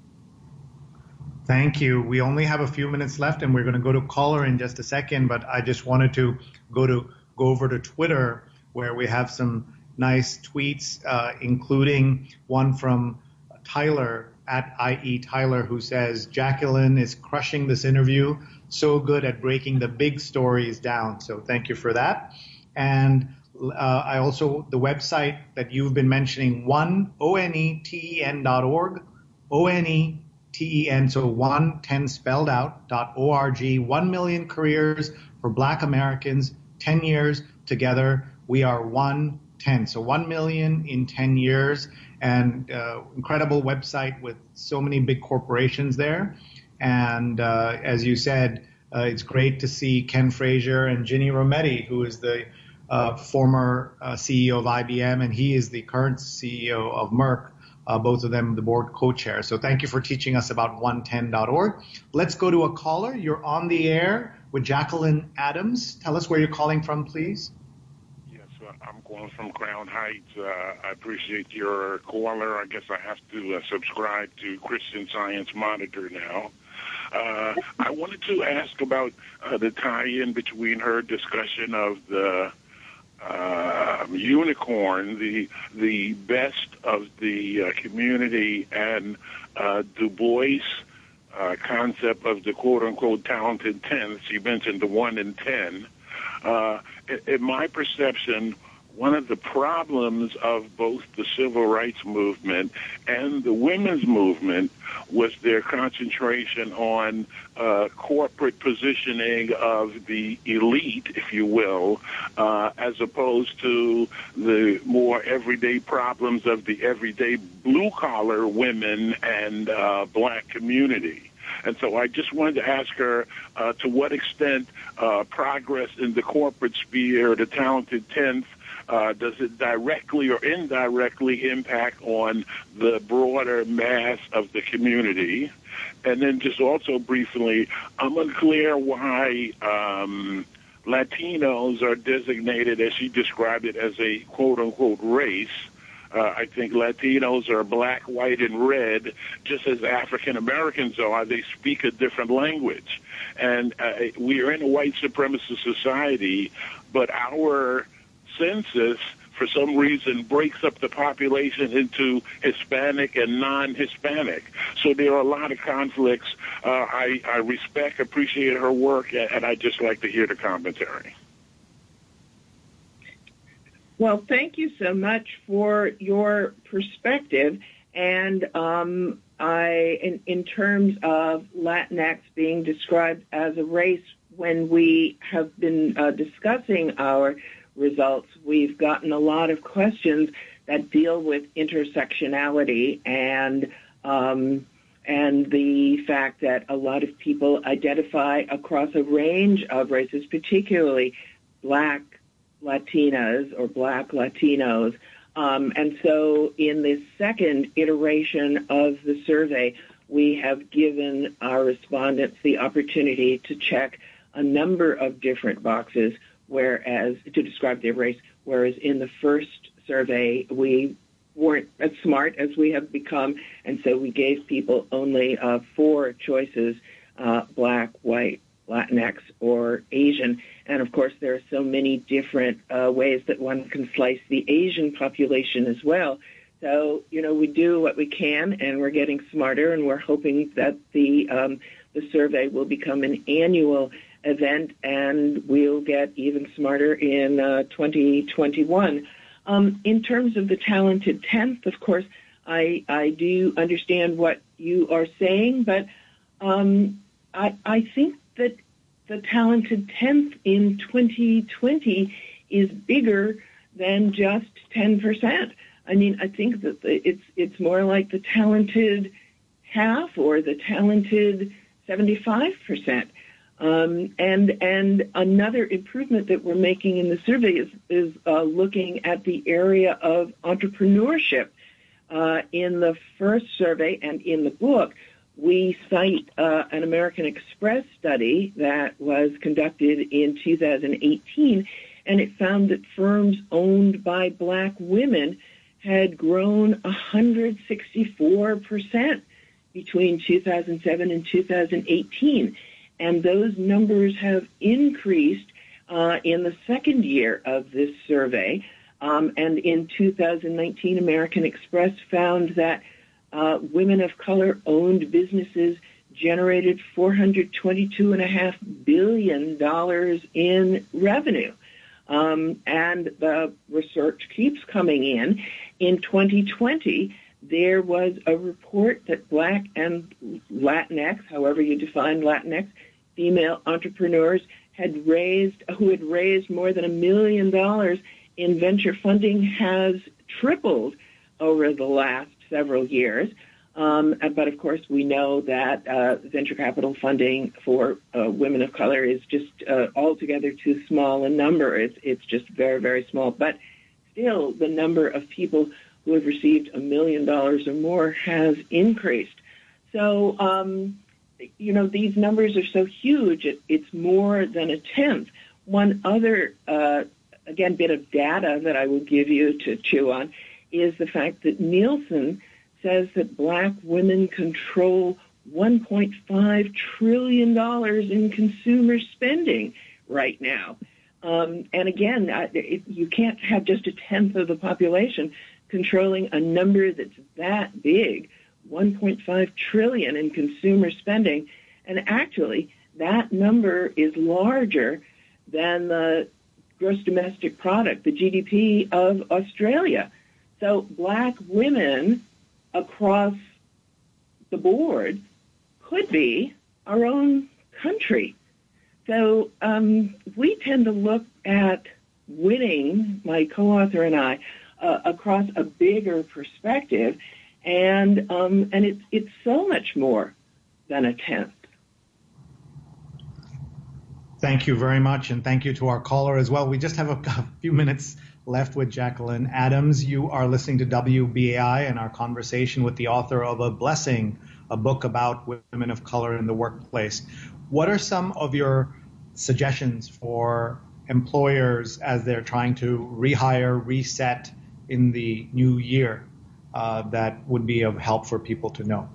Thank you. We only have a few minutes left, and we're going to go to caller in just a second. But I just wanted to go to go over to Twitter, where we have some nice tweets, uh, including one from Tyler at I E Tyler, who says, Jacqueline is crushing this interview. so good at breaking the big stories down. So thank you for that. And uh, I also, the website that you've been mentioning, one, O N E T E N dot org, O N E T E N, so one, ten spelled out, dot O R G, one million careers for Black Americans, ten years together. We are one ten, so one million in ten years, and uh, incredible website with so many big corporations there. And uh, as you said, uh, it's great to see Ken Frazier and Ginny Rometty, who is the uh, former uh, C E O of I B M, and he is the current C E O of Merck, uh, both of them the board co-chairs. So thank you for teaching us about one ten dot org. Let's go to a caller. You're on the air with Jacqueline Adams. Tell us where you're calling from, please. Yes, uh, I'm calling from Crown Heights. Uh, I appreciate your caller. I guess I have to uh, subscribe to Christian Science Monitor now. Uh, I wanted to ask about uh, the tie-in between her discussion of the uh, unicorn, the the best of the uh, community, and uh, Du Bois' uh, concept of the quote-unquote talented ten. She mentioned the one in ten. Uh, in, in my perception, one of the problems of both the civil rights movement and the women's movement was their concentration on uh, corporate positioning of the elite, if you will, uh, as opposed to the more everyday problems of the everyday blue-collar women and uh, black community. And so I just wanted to ask her uh, to what extent uh, progress in the corporate sphere, the talented tenth, Uh, does it directly or indirectly impact on the broader mass of the community? And then just also briefly, I'm unclear why um, Latinos are designated, as she described it, as a quote-unquote race. Uh, I think Latinos are black, white, and red, just as African Americans are. They speak a different language. And uh, we are in a white supremacist society, but our census, for some reason, breaks up the population into Hispanic and non-Hispanic. So there are a lot of conflicts. Uh, I, I respect, appreciate her work, and I'd just like to hear the commentary. Well, thank you so much for your perspective. And um, I, in, in terms of Latinx being described as a race, when we have been uh, discussing our results, we've gotten a lot of questions that deal with intersectionality and um, and the fact that a lot of people identify across a range of races, particularly Black Latinas or Black Latinos. Um, and so in this second iteration of the survey, we have given our respondents the opportunity to check a number of different boxes, whereas to describe their race, whereas in the first survey, we weren't as smart as we have become, and so we gave people only uh, four choices, uh, Black, white, Latinx, or Asian. And, of course, there are so many different uh, ways that one can slice the Asian population as well. So, you know, we do what we can, and we're getting smarter, and we're hoping that the um, the survey will become an annual event, and we'll get even smarter in uh, twenty twenty-one. Um, in terms of the talented tenth, of course, I, I do understand what you are saying, but um, I, I think that the talented tenth in twenty twenty is bigger than just ten percent. I mean, I think that the, it's it's more like the talented half or the talented seventy-five percent. Um, and and another improvement that we're making in the survey is, is uh, looking at the area of entrepreneurship. Uh, in the first survey and in the book, we cite uh, an American Express study that was conducted in two thousand eighteen, and it found that firms owned by Black women had grown one hundred sixty-four percent between two thousand seven and two thousand eighteen. And those numbers have increased uh, in the second year of this survey. Um, and in two thousand nineteen, American Express found that uh, women of color owned businesses generated four hundred twenty-two point five billion dollars in revenue. Um, and the research keeps coming in. In twenty twenty, there was a report that Black and Latinx, however you define Latinx, female entrepreneurs had raised, who had raised more than a million dollars in venture funding, has tripled over the last several years. Um, but, of course, we know that uh, venture capital funding for uh, women of color is just uh, altogether too small a number. It's, it's just very, very small. But still, the number of people who have received a million dollars or more has increased. So, um, you know, these numbers are so huge, it, it's more than a tenth. One other, uh, again, bit of data that I will give you to chew on is the fact that Nielsen says that Black women control one point five trillion dollars in consumer spending right now. Um, and again, it, you can't have just a tenth of the population controlling a number that's that big, one point five trillion dollars in consumer spending. And actually, that number is larger than the gross domestic product, the G D P of Australia. So Black women across the board could be our own country. So um, we tend to look at winning, my co-author and I, uh, across a bigger perspective, and um, and it's it's so much more than a tenth. Thank you very much, and thank you to our caller as well. We just have a, a few minutes left with Jacqueline Adams. You are listening to W B A I and our conversation with the author of A Blessing, a book about women of color in the workplace. What are some of your suggestions for employers as they're trying to rehire, reset in the new year uh, that would be of help for people to know?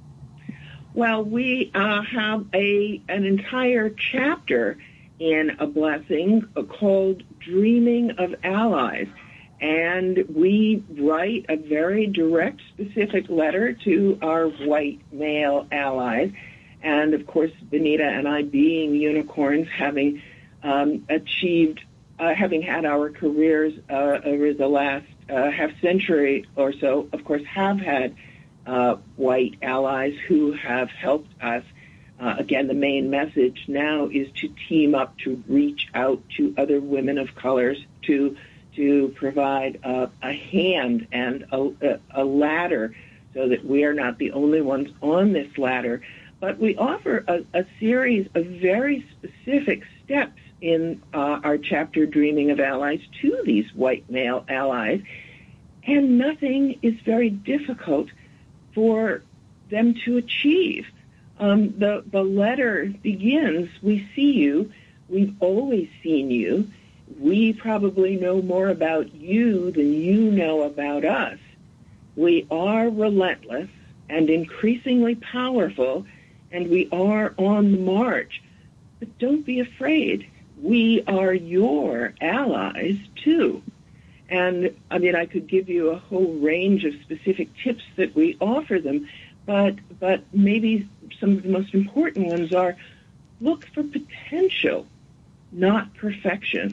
Well, we uh, have a an entire chapter in A Blessing called Dreaming of Allies. And we write a very direct, specific letter to our white male allies. And, of course, Benita and I, being unicorns, having um, achieved, uh, having had our careers uh, over the last uh, half century or so, of course, have had uh, white allies who have helped us. Uh, again, the main message now is to team up, to reach out to other women of colors, to to provide uh, a hand and a, a ladder so that we are not the only ones on this ladder. But we offer a, a series of very specific steps in uh, our chapter, Dreaming of Allies, to these white male allies. And nothing is very difficult for them to achieve. Um, the, the letter begins, we see you, we've always seen you, we probably know more about you than you know about us. We are relentless and increasingly powerful, and we are on the march. But don't be afraid. We are your allies, too. And, I mean, I could give you a whole range of specific tips that we offer them, but but maybe some of the most important ones are look for potential, not perfection.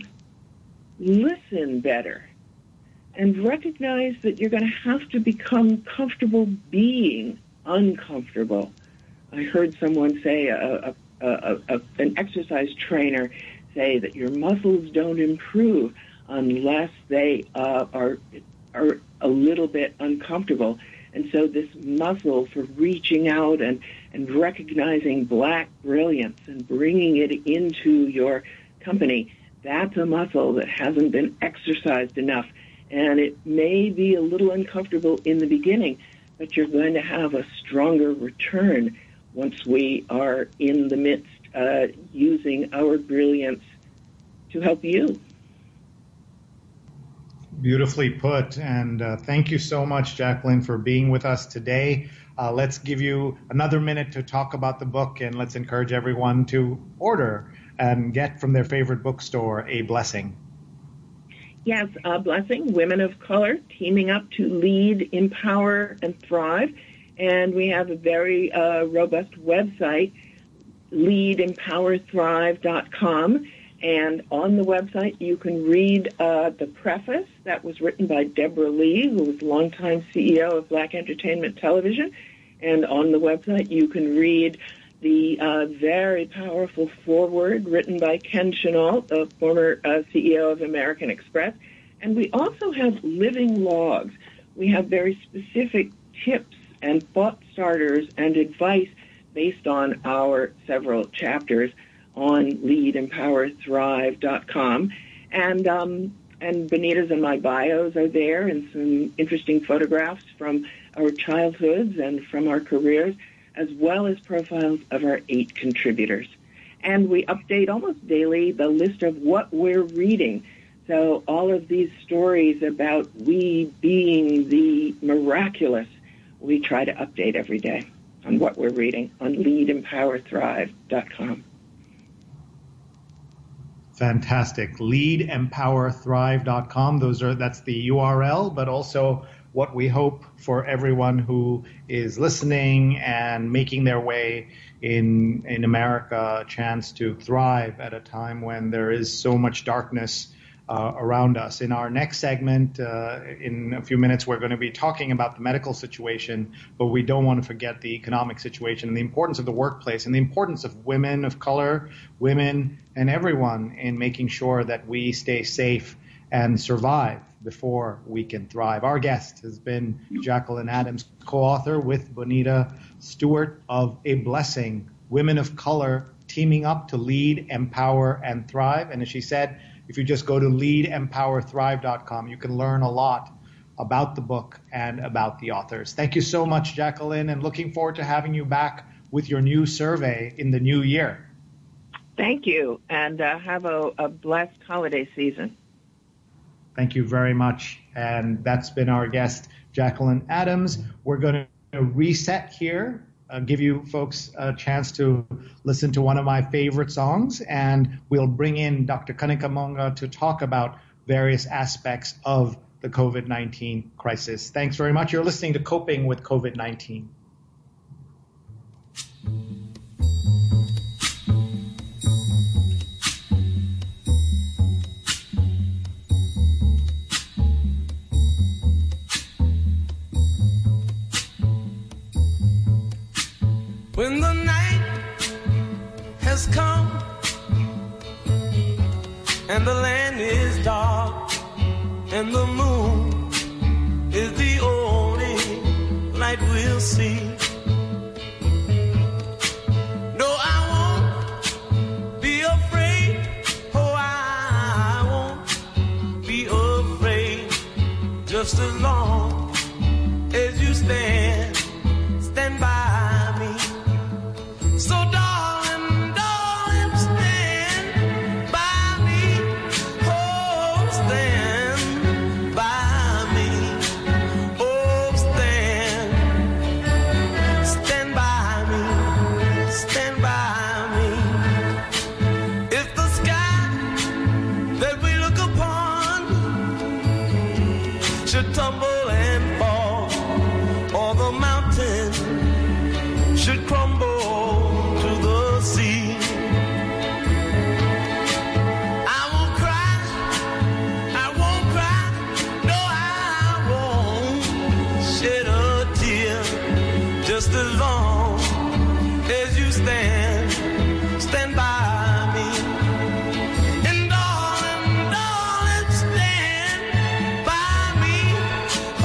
Listen better, and recognize that you're going to have to become comfortable being uncomfortable. I heard someone say, a, a, a, a, an exercise trainer say that your muscles don't improve unless they uh, are are a little bit uncomfortable. And so this muscle for reaching out and, and recognizing Black brilliance and bringing it into your company, that's a muscle that hasn't been exercised enough. And it may be a little uncomfortable in the beginning, but you're going to have a stronger return once we are in the midst uh, using our brilliance to help you. Beautifully put, and uh, thank you so much, Jacqueline, for being with us today. Uh, let's give you another minute to talk about the book, and let's encourage everyone to order and get from their favorite bookstore A Blessing. Yes, A Blessing, Women of Color, Teaming Up to Lead, Empower, and Thrive. And we have a very uh, robust website, lead empower thrive dot com. And on the website, you can read uh, the preface that was written by Deborah Lee, who was longtime C E O of Black Entertainment Television. And on the website, you can read the uh, very powerful foreword written by Ken Chenault, the former uh, C E O of American Express. And we also have living logs. We have very specific tips and thought starters and advice based on our several chapters on lead empower thrive dot com. And um, and Bonita's and my bios are there, and some interesting photographs from our childhoods and from our careers, as well as profiles of our eight contributors. And we update almost daily the list of what we're reading. So all of these stories about we being the miraculous, we try to update every day on what we're reading on lead empower thrive dot com. Fantastic. lead empower thrive dot com. Those are that's the U R L, but also what we hope for everyone who is listening and making their way in in America a chance to thrive at a time when there is so much darkness uh, around us. In our next segment, uh, in a few minutes, we're going to be talking about the medical situation, but we don't want to forget the economic situation and the importance of the workplace and the importance of women of color, women, and everyone in making sure that we stay safe and survive before we can thrive. Our guest has been Jacqueline Adams, co-author with Bonita Stewart of A Blessing, Women of Color Teaming Up to Lead, Empower, and Thrive. And as she said, if you just go to lead empower thrive dot com, you can learn a lot about the book and about the authors. Thank you so much, Jacqueline, and looking forward to having you back with your new survey in the new year. Thank you, and uh, have a, a blessed holiday season. Thank you very much. And that's been our guest, Jacqueline Adams. We're going to reset here, uh, give you folks a chance to listen to one of my favorite songs, and we'll bring in Doctor Kanika Monga to talk about various aspects of the COVID nineteen crisis. Thanks very much. You're listening to Coping with COVID nineteen. When the night has come and the land is dark and the moon is the only light we'll see. No, I won't be afraid. Oh, I won't be afraid. Just as long as you stand, stand by. So darling, darling, stand by me. Oh, stand by me. Oh, stand, stand by me. Stand by me. If the sky that we look upon should tumble and fall, or the mountain should crumble to the sea, I won't cry, I won't cry, no, I won't shed a tear, just as long as you stand, stand by me. And darling, darling, stand by me.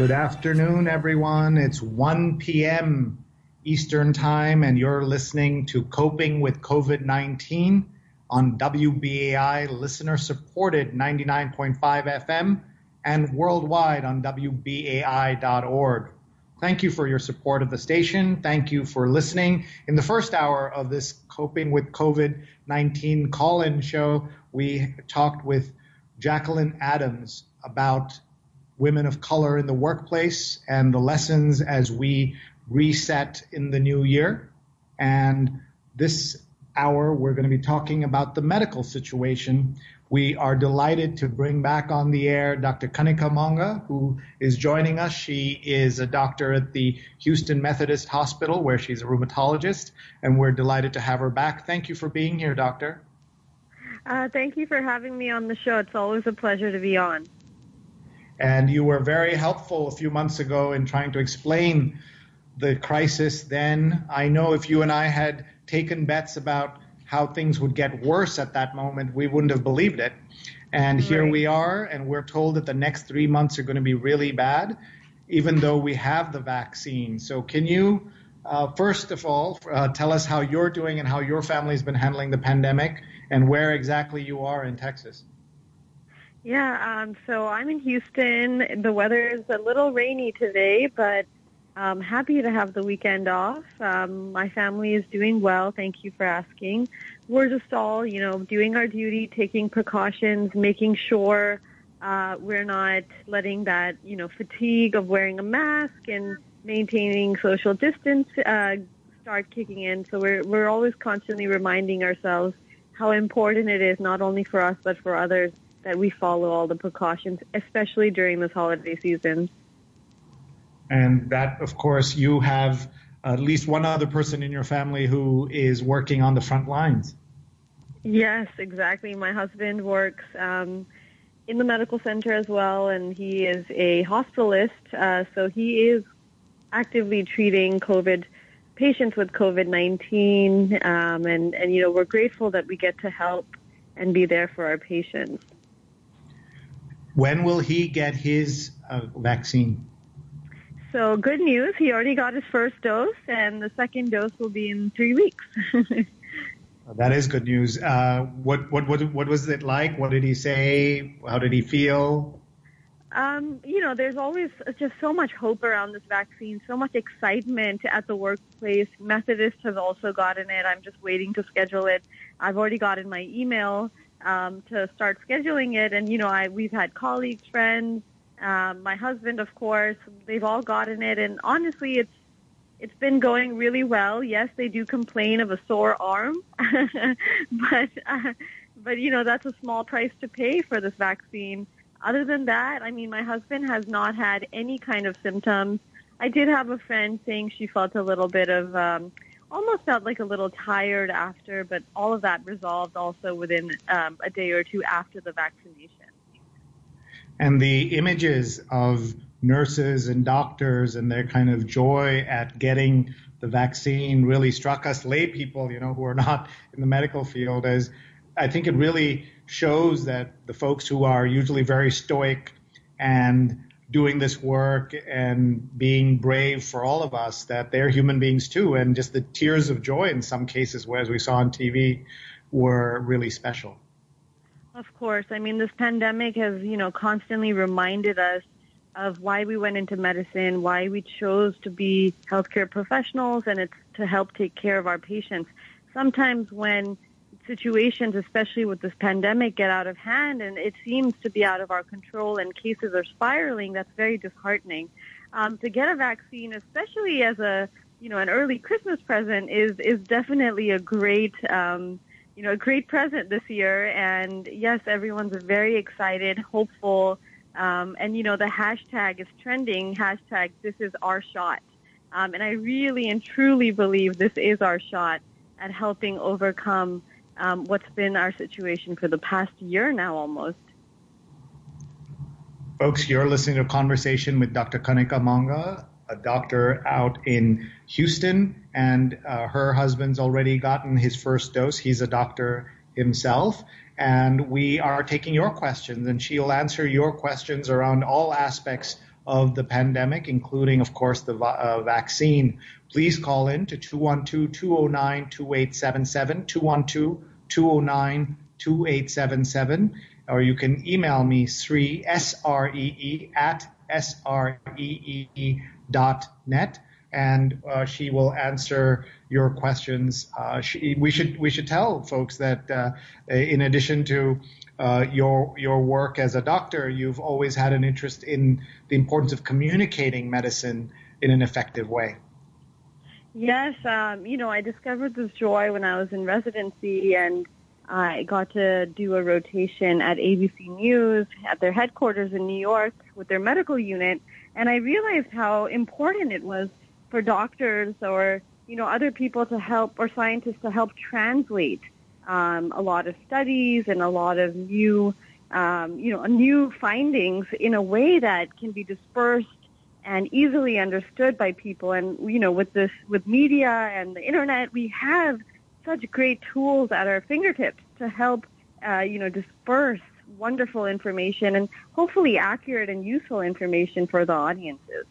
Good afternoon, everyone. It's one p.m. Eastern Time, and you're listening to Coping with COVID nineteen on W B A I listener-supported ninety-nine point five F M and worldwide on W B A I dot org. Thank you for your support of the station. Thank you for listening. In the first hour of this Coping with COVID nineteen call-in show, we talked with Jacqueline Adams about women of color in the workplace and the lessons as we reset in the new year. And this hour, we're going to be talking about the medical situation. We are delighted to bring back on the air Doctor Kanika Monga, who is joining us. She is a doctor at the Houston Methodist Hospital, where she's a rheumatologist, and we're delighted to have her back. Thank you for being here, Doctor. Uh, thank you for having me on the show. It's always a pleasure to be on. And you were very helpful a few months ago in trying to explain the crisis then. I know if you and I had taken bets about how things would get worse at that moment, we wouldn't have believed it. And right. Here we are, and we're told that the next three months are going to be really bad, even though we have the vaccine. So can you, uh, first of all, uh, tell us how you're doing and how your family's been handling the pandemic and where exactly you are in Texas? Yeah, um, so I'm in Houston. The weather is a little rainy today, but I'm happy to have the weekend off. Um, my family is doing well. Thank you for asking. We're just all, you know, doing our duty, taking precautions, making sure uh, we're not letting that, you know, fatigue of wearing a mask and maintaining social distance uh, start kicking in. So we're we're always constantly reminding ourselves how important it is, not only for us but for others, that we follow all the precautions, especially during this holiday season. And that, of course, you have at least one other person in your family who is working on the front lines. Yes, exactly. My husband works um, in the medical center as well, and he is a hospitalist, uh, so he is actively treating COVID patients with COVID nineteen, um, and, and, you know, we're grateful that we get to help and be there for our patients. When will he get his uh, vaccine? So good news, he already got his first dose, and the second dose will be in three weeks. That is good news. Uh, what, what what what was it like? What did he say? How did he feel? Um, you know, there's always just so much hope around this vaccine, so much excitement at the workplace. Methodist has also gotten it. I'm just waiting to schedule it. I've already gotten my email um, to start scheduling it, and you know, I we've had colleagues, friends. Um, my husband, of course, they've all gotten it, and honestly, it's it's been going really well. Yes, they do complain of a sore arm, but uh, but you know, that's a small price to pay for this vaccine. Other than that, I mean, my husband has not had any kind of symptoms. I did have a friend saying she felt a little bit of, um, almost felt like a little tired after, but all of that resolved also within um, a day or two after the vaccination. And the images of nurses and doctors and their kind of joy at getting the vaccine really struck us lay people, you know, who are not in the medical field, as I think it really shows that the folks who are usually very stoic and doing this work and being brave for all of us, that they're human beings too. And just the tears of joy in some cases, where, as we saw on T V, were really special. Of course. I mean, this pandemic has, you know, constantly reminded us of why we went into medicine, why we chose to be healthcare professionals, and it's to help take care of our patients. Sometimes when situations, especially with this pandemic, get out of hand and it seems to be out of our control and cases are spiraling, that's very disheartening. Um, to get a vaccine, especially as a, you know, an early Christmas present, is is definitely a great, um, you know, a great present this year. And yes, everyone's very excited, hopeful, um, and you know, the hashtag is trending. Hashtag This Is Our Shot, um, and I really and truly believe this is our shot at helping overcome Um, what's been our situation for the past year now almost. Folks, you're listening to a conversation with Doctor Kanika Monga, a doctor out in Houston, and uh, her husband's already gotten his first dose. He's a doctor himself, and we are taking your questions, and she'll answer your questions around all aspects of the pandemic, including, of course, the va- uh, vaccine, please call in to two one two, two zero nine, two eight seven seven, two one two, two zero nine, two eight seven seven, or you can email me, Sree, S R E E, at S R E E dot net, and uh, she will answer your questions. Uh, she, we should we should tell folks that uh, in addition to uh, your your work as a doctor, you've always had an interest in the importance of communicating medicine in an effective way. Yes, um, you know, I discovered this joy when I was in residency, and I got to do a rotation at A B C News at their headquarters in New York with their medical unit, and I realized how important it was for doctors or, you know, other people to help, or scientists to help translate um, a lot of studies and a lot of new, um, you know, new findings in a way that can be dispersed and easily understood by people. And, you know, with this, with media and the internet, we have such great tools at our fingertips to help, uh, you know, disperse wonderful information and hopefully accurate and useful information for the audiences.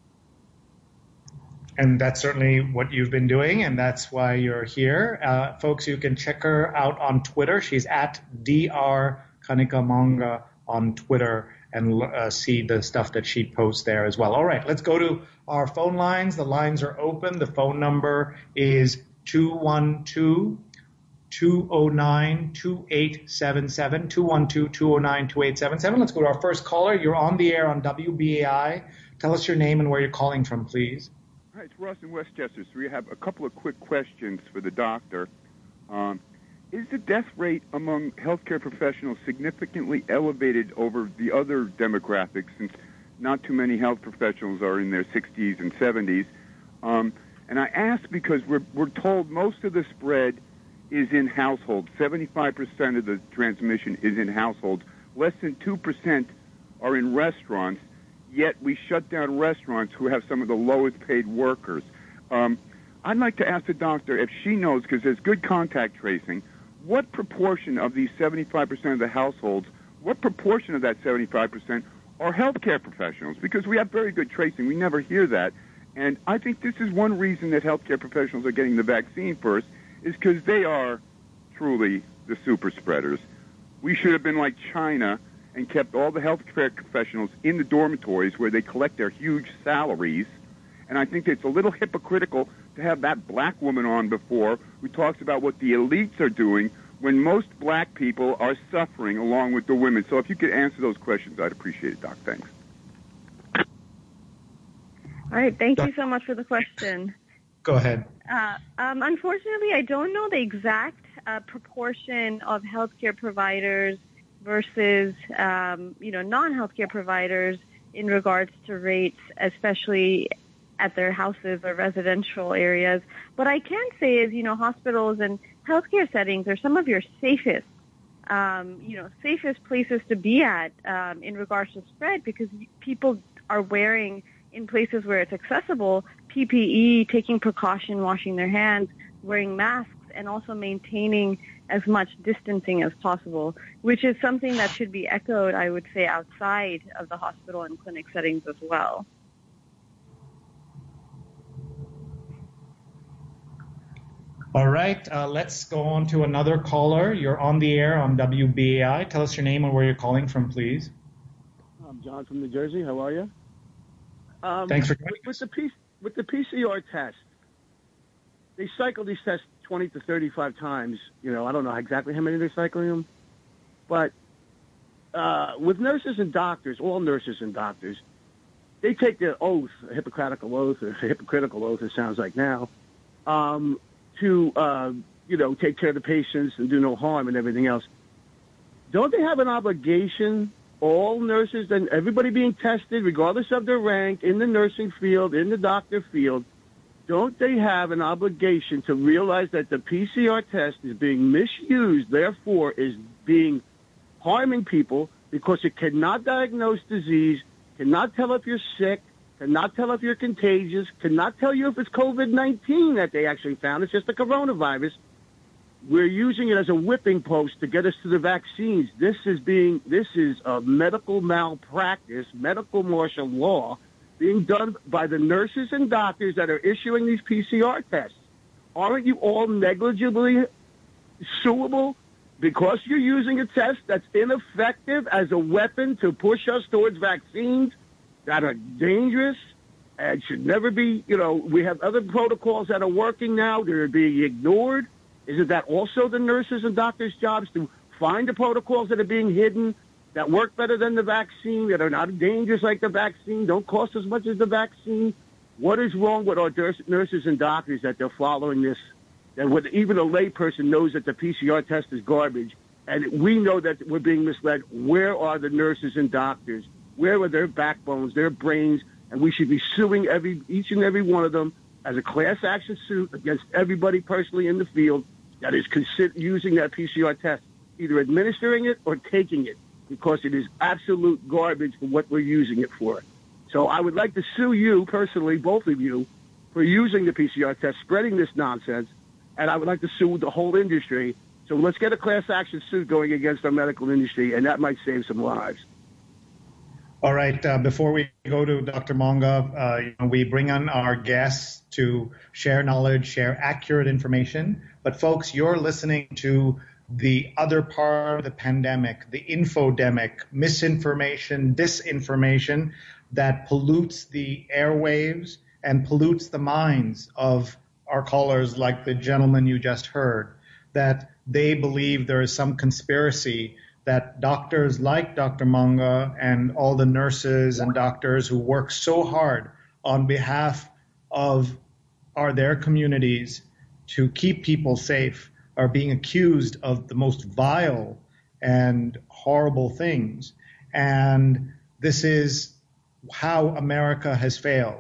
And that's certainly what you've been doing, and that's why you're here. Uh, folks, you can check her out on Twitter. She's at Doctor Kanika Monga on Twitter, and uh, see the stuff that she posts there as well. All right, let's go to our phone lines. The lines are open. The phone number is two one two, two zero nine, two eight seven seven, two one two, two zero nine, two eight seven seven. Let's go to our first caller. You're on the air on W B A I. Tell us your name and where you're calling from, please. Hi, it's Ross in Westchester. So we have a couple of quick questions for the doctor. Um, is the death rate among healthcare professionals significantly elevated over the other demographics, since not too many health professionals are in their sixties and seventies? Um, and I ask because we're, we're told most of the spread is in households. seventy-five percent of the transmission is in households. Less than two percent are in restaurants. Yet we shut down restaurants who have some of the lowest paid workers. Um, I'd like to ask the doctor if she knows, because there's good contact tracing, what proportion of these seventy-five percent of the households, what proportion of that seventy-five percent are healthcare professionals? Because we have very good tracing. We never hear that. And I think this is one reason that healthcare professionals are getting the vaccine first, is because they are truly the super spreaders. We should have been like China and kept all the healthcare professionals in the dormitories where they collect their huge salaries. And I think it's a little hypocritical to have that black woman on before who talks about what the elites are doing when most black people are suffering along with the women. So if you could answer those questions, I'd appreciate it, Doc. Thanks. All right. Thank you so much for the question. Go ahead. Uh, um, unfortunately, I don't know the exact uh, proportion of healthcare providers versus, um, you know, non-healthcare providers in regards to rates, especially at their houses or residential areas. What I can say is, you know, hospitals and healthcare settings are some of your safest, um, you know, safest places to be at um, in regards to spread, because people are wearing, in places where it's accessible, P P E, taking precaution, washing their hands, wearing masks, and also maintaining as much distancing as possible, which is something that should be echoed, I would say, outside of the hospital and clinic settings as well. All right, uh, let's go on to another caller. You're on the air on W B A I. Tell us your name and where you're calling from, please. I'm John from New Jersey. How are you? Um, Thanks for joining with, with the P, with the P C R test, they cycle these tests twenty to thirty-five times. You know, I don't know exactly how many they're cycling them, but uh, with nurses and doctors, all nurses and doctors, they take their oath, a Hippocratical oath, or a hypocritical oath, it sounds like now, um, to, uh, you know, take care of the patients and do no harm and everything else. Don't they have an obligation, all nurses and everybody being tested, regardless of their rank, in the nursing field, in the doctor field, don't they have an obligation to realize that the P C R test is being misused, therefore is being harming people, because it cannot diagnose disease, cannot tell if you're sick, cannot tell if you're contagious, cannot tell you if it's COVID nineteen that they actually found. It's just a coronavirus. we're using it as a whipping post to get us to the vaccines. This is being, this is a medical malpractice, medical martial law being done by the nurses and doctors that are issuing these P C R tests. Aren't you all negligibly suable because you're using a test that's ineffective as a weapon to push us towards vaccines that are dangerous and should never be, you know, we have other protocols that are working now. They're being ignored. Isn't that also the nurses and doctors' jobs to find the protocols that are being hidden, that work better than the vaccine, that are not dangerous like the vaccine, don't cost as much as the vaccine? What is wrong with our nurses and doctors that they're following this? That when even a layperson knows that the P C R test is garbage, and we know that we're being misled. Where are the nurses and doctors? Where are their backbones, their brains? And we should be suing every each and every one of them as a class action suit against everybody personally in the field that is consider, using that P C R test, either administering it or taking it, because it is absolute garbage for what we're using it for. So I would like to sue you personally, both of you, for using the P C R test, spreading this nonsense, and I would like to sue the whole industry. So let's get a class action suit going against our medical industry, and that might save some lives. All right. Uh, before we go to Doctor Monga, uh, you know, we bring on our guests to share knowledge, share accurate information. But folks, you're listening to the other part of the pandemic, the infodemic, misinformation, disinformation that pollutes the airwaves and pollutes the minds of our callers, like the gentleman you just heard, that they believe there is some conspiracy that doctors like Doctor Monga and all the nurses and doctors who work so hard on behalf of our their communities to keep people safe are being accused of the most vile and horrible things. And this is how America has failed.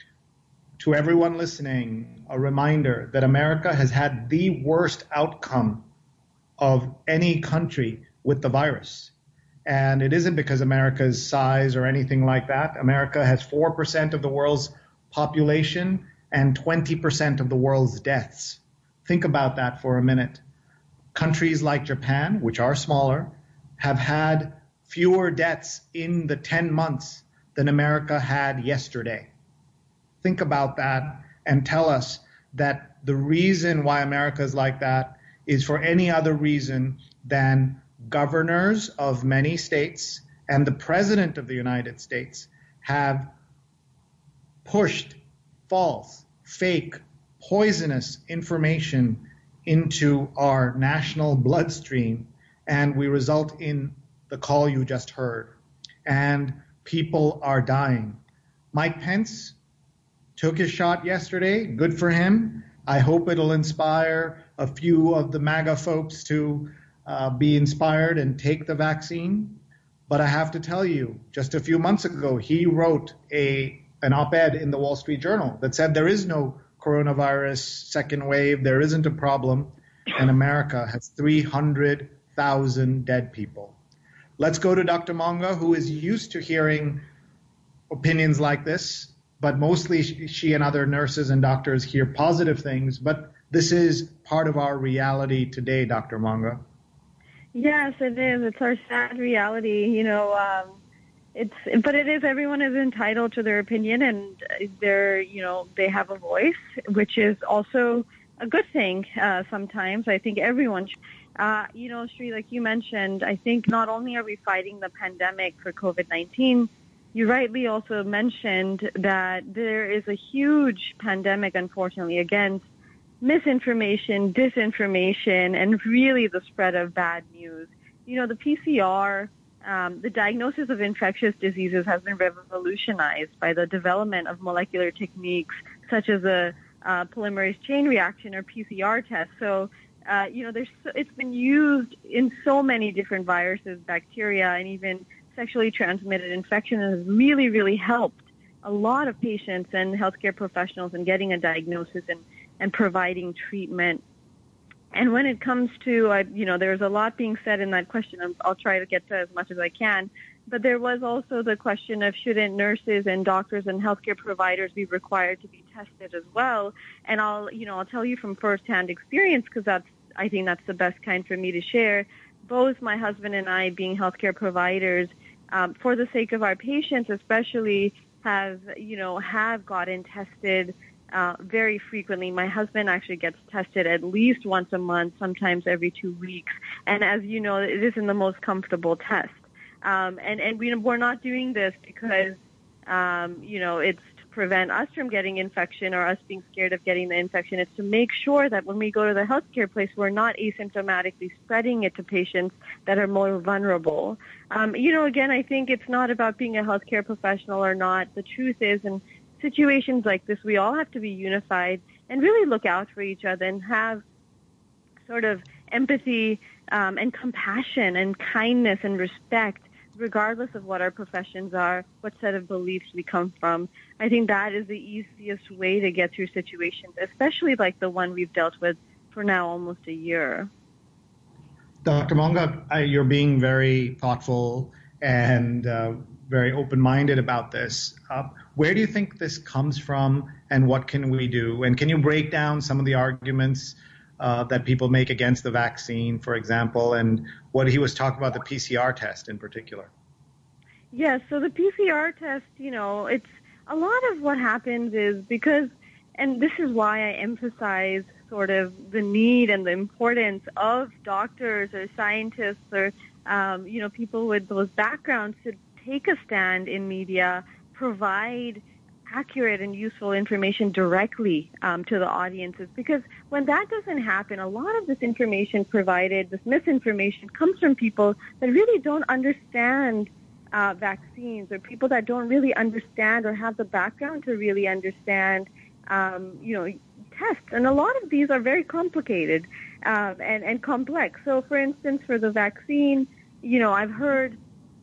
To everyone listening, a reminder that America has had the worst outcome of any country with the virus. And it isn't because America's size or anything like that. America has four percent of the world's population and twenty percent of the world's deaths. Think about that for a minute. Countries like Japan, which are smaller, have had fewer deaths in the ten months than America had yesterday. Think about that and tell us that the reason why America is like that is for any other reason than governors of many states and the president of the United States have pushed false, fake, poisonous information into our national bloodstream, and we result in the call you just heard. And people are dying. Mike Pence took his shot yesterday. Good for him. I hope it'll inspire a few of the MAGA folks to uh, be inspired and take the vaccine. But I have to tell you, just a few months ago, he wrote a an op-ed in the Wall Street Journal that said there is no coronavirus second wave, there isn't a problem, and America has three hundred thousand dead people. Let's go to Doctor Monga, who is used to hearing opinions like this, but mostly she and other nurses and doctors hear positive things, but this is part of our reality today, Doctor Monga. Yes, it is. It's our sad reality, you know. Um, it's, but it is. Everyone is entitled to their opinion, and they're, you know, they have a voice, which is also a good thing. Uh, sometimes I think everyone, should, uh, you know, Sri, like you mentioned, I think not only are we fighting the pandemic for COVID nineteen, you rightly also mentioned that there is a huge pandemic, unfortunately, against misinformation, disinformation, and really the spread of bad news. You know, the P C R, um, the diagnosis of infectious diseases has been revolutionized by the development of molecular techniques such as a uh, polymerase chain reaction or P C R test. So, uh, you know, there's it's been used in so many different viruses, bacteria, and even sexually transmitted infection, and has really, really helped a lot of patients and healthcare professionals in getting a diagnosis and and providing treatment. And when it comes to, uh, you know, there's a lot being said in that question. I'll, I'll try to get to as much as I can. But there was also the question of shouldn't nurses and doctors and healthcare providers be required to be tested as well? And I'll, you know, I'll tell you from firsthand experience, because that's I think that's the best kind for me to share. Both my husband and I, being healthcare providers, um, for the sake of our patients especially, have, you know, have gotten tested uh, very frequently. My husband actually gets tested at least once a month, sometimes every two weeks. And as you know, it isn't the most comfortable test. Um, and, and we, we're not doing this because, um, you know, it's to prevent us from getting infection or us being scared of getting the infection. It's to make sure that when we go to the healthcare place, we're not asymptomatically spreading it to patients that are more vulnerable. Um, you know, again, I think it's not about being a healthcare professional or not. The truth is, in situations like this, we all have to be unified and really look out for each other and have sort of empathy um, and compassion and kindness and respect, regardless of what our professions are, what set of beliefs we come from. I think that is the easiest way to get through situations, especially like the one we've dealt with for now almost a year. Doctor Monga, uh, you're being very thoughtful and uh, very open-minded about this. Uh, where do you think this comes from, and what can we do? And can you break down some of the arguments uh, that people make against the vaccine, for example, and what he was talking about, the P C R test in particular? Yes, so the P C R test, you know, it's a lot of what happens is because, and this is why I emphasize sort of the need and the importance of doctors or scientists or, um, you know, people with those backgrounds to take a stand in media, provide accurate and useful information directly um, to the audiences. Because when that doesn't happen, a lot of this information provided, this misinformation, comes from people that really don't understand uh, vaccines, or people that don't really understand or have the background to really understand, um, you know, tests. And a lot of these are very complicated um, and, and complex. So, for instance, for the vaccine, you know, I've heard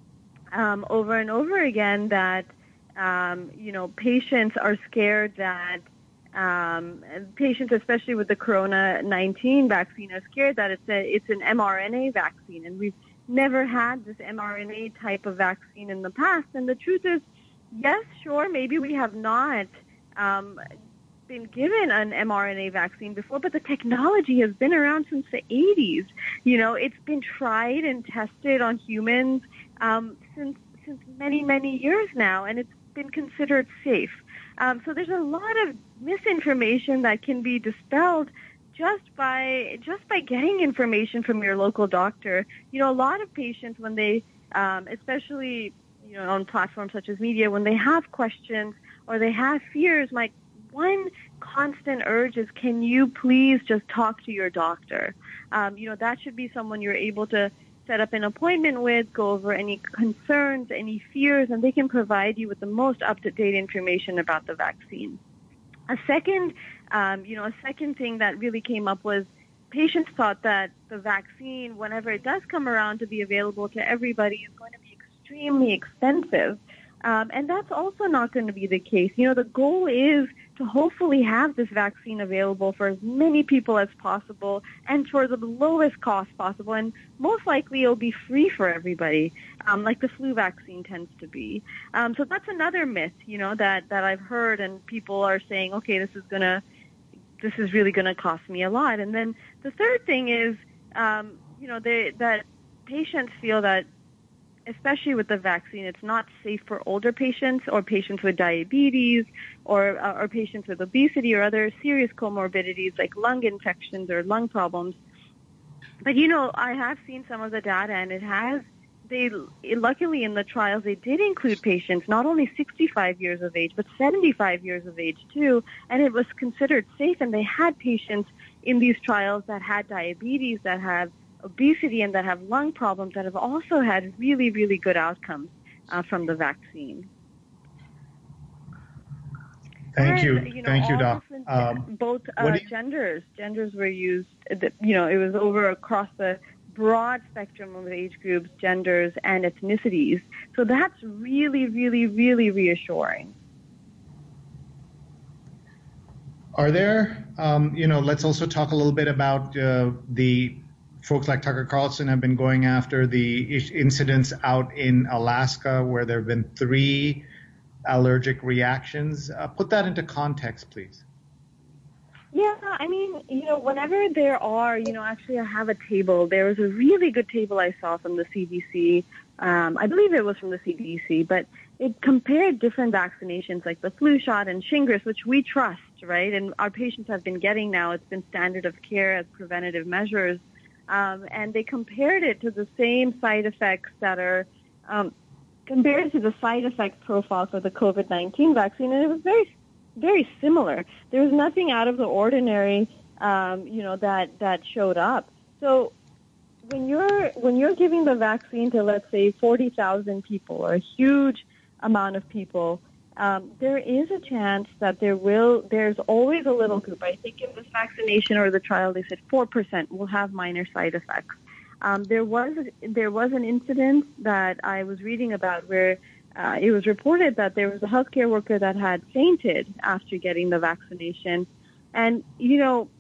um, over and over again that Um, you know, patients are scared that, um, patients, especially with the Corona nineteen vaccine, are scared that it's a, it's an mRNA vaccine. And we've never had this mRNA type of vaccine in the past. And the truth is, yes, sure, maybe we have not um, been given an mRNA vaccine before, but the technology has been around since the eighties. You know, it's been tried and tested on humans um, since since many, many years now, and it's been considered safe. Um, so there's a lot of misinformation that can be dispelled just by just by getting information from your local doctor. You know, a lot of patients, when they, um, especially you know on platforms such as media, when they have questions or they have fears, my one constant urge is, can you please just talk to your doctor? Um, you know, that should be someone you're able to set up an appointment with, go over any concerns, any fears, and they can provide you with the most up-to-date information about the vaccine. A second, um, you know, a second thing that really came up was patients thought that the vaccine, whenever it does come around to be available to everybody, is going to be extremely expensive. Um, and that's also not going to be the case. You know, the goal is to hopefully have this vaccine available for as many people as possible and for the lowest cost possible. And most likely it'll be free for everybody, um, like the flu vaccine tends to be. Um, so that's another myth, you know, that, that I've heard, and people are saying, okay, this is going to, this is really going to cost me a lot. And then the third thing is, um, you know, they, that patients feel that, especially with the vaccine, it's not safe for older patients or patients with diabetes or uh, or patients with obesity or other serious comorbidities like lung infections or lung problems. But, you know, I have seen some of the data, and it has, they luckily in the trials, they did include patients not only sixty-five years of age, but seventy-five years of age too, and it was considered safe, and they had patients in these trials that had diabetes, that have obesity, and that have lung problems, that have also had really, really good outcomes uh, from the vaccine. Thank and, you. you know, Thank you, Doc. Um, both uh, you... genders. Genders were used, you know, it was over across the broad spectrum of age groups, genders, and ethnicities. So that's really, really, really reassuring. Are there, um, you know, let's also talk a little bit about uh, the folks like Tucker Carlson have been going after the incidents out in Alaska where there have been three allergic reactions. Uh, put that into context, please. Yeah, I mean, you know, whenever there are, you know, actually I have a table. There was a really good table I saw from the C D C. Um, I believe it was from the C D C, but it compared different vaccinations like the flu shot and Shingrix, which we trust, right? And our patients have been getting now. It's been standard of care as preventative measures. Um, and they compared it to the same side effects that are um, compared to the side effect profile for the COVID nineteen vaccine, and it was very very similar. There was nothing out of the ordinary, um, you know, that, that showed up. So when you're when you're giving the vaccine to, let's say, forty thousand people or a huge amount of people, um, there is a chance that there will. There's always a little group. I think in this vaccination or the trial, they said four percent will have minor side effects. Um, there was there was an incident that I was reading about where. Uh, it was reported that there was a healthcare worker that had fainted after getting the vaccination. And, you know,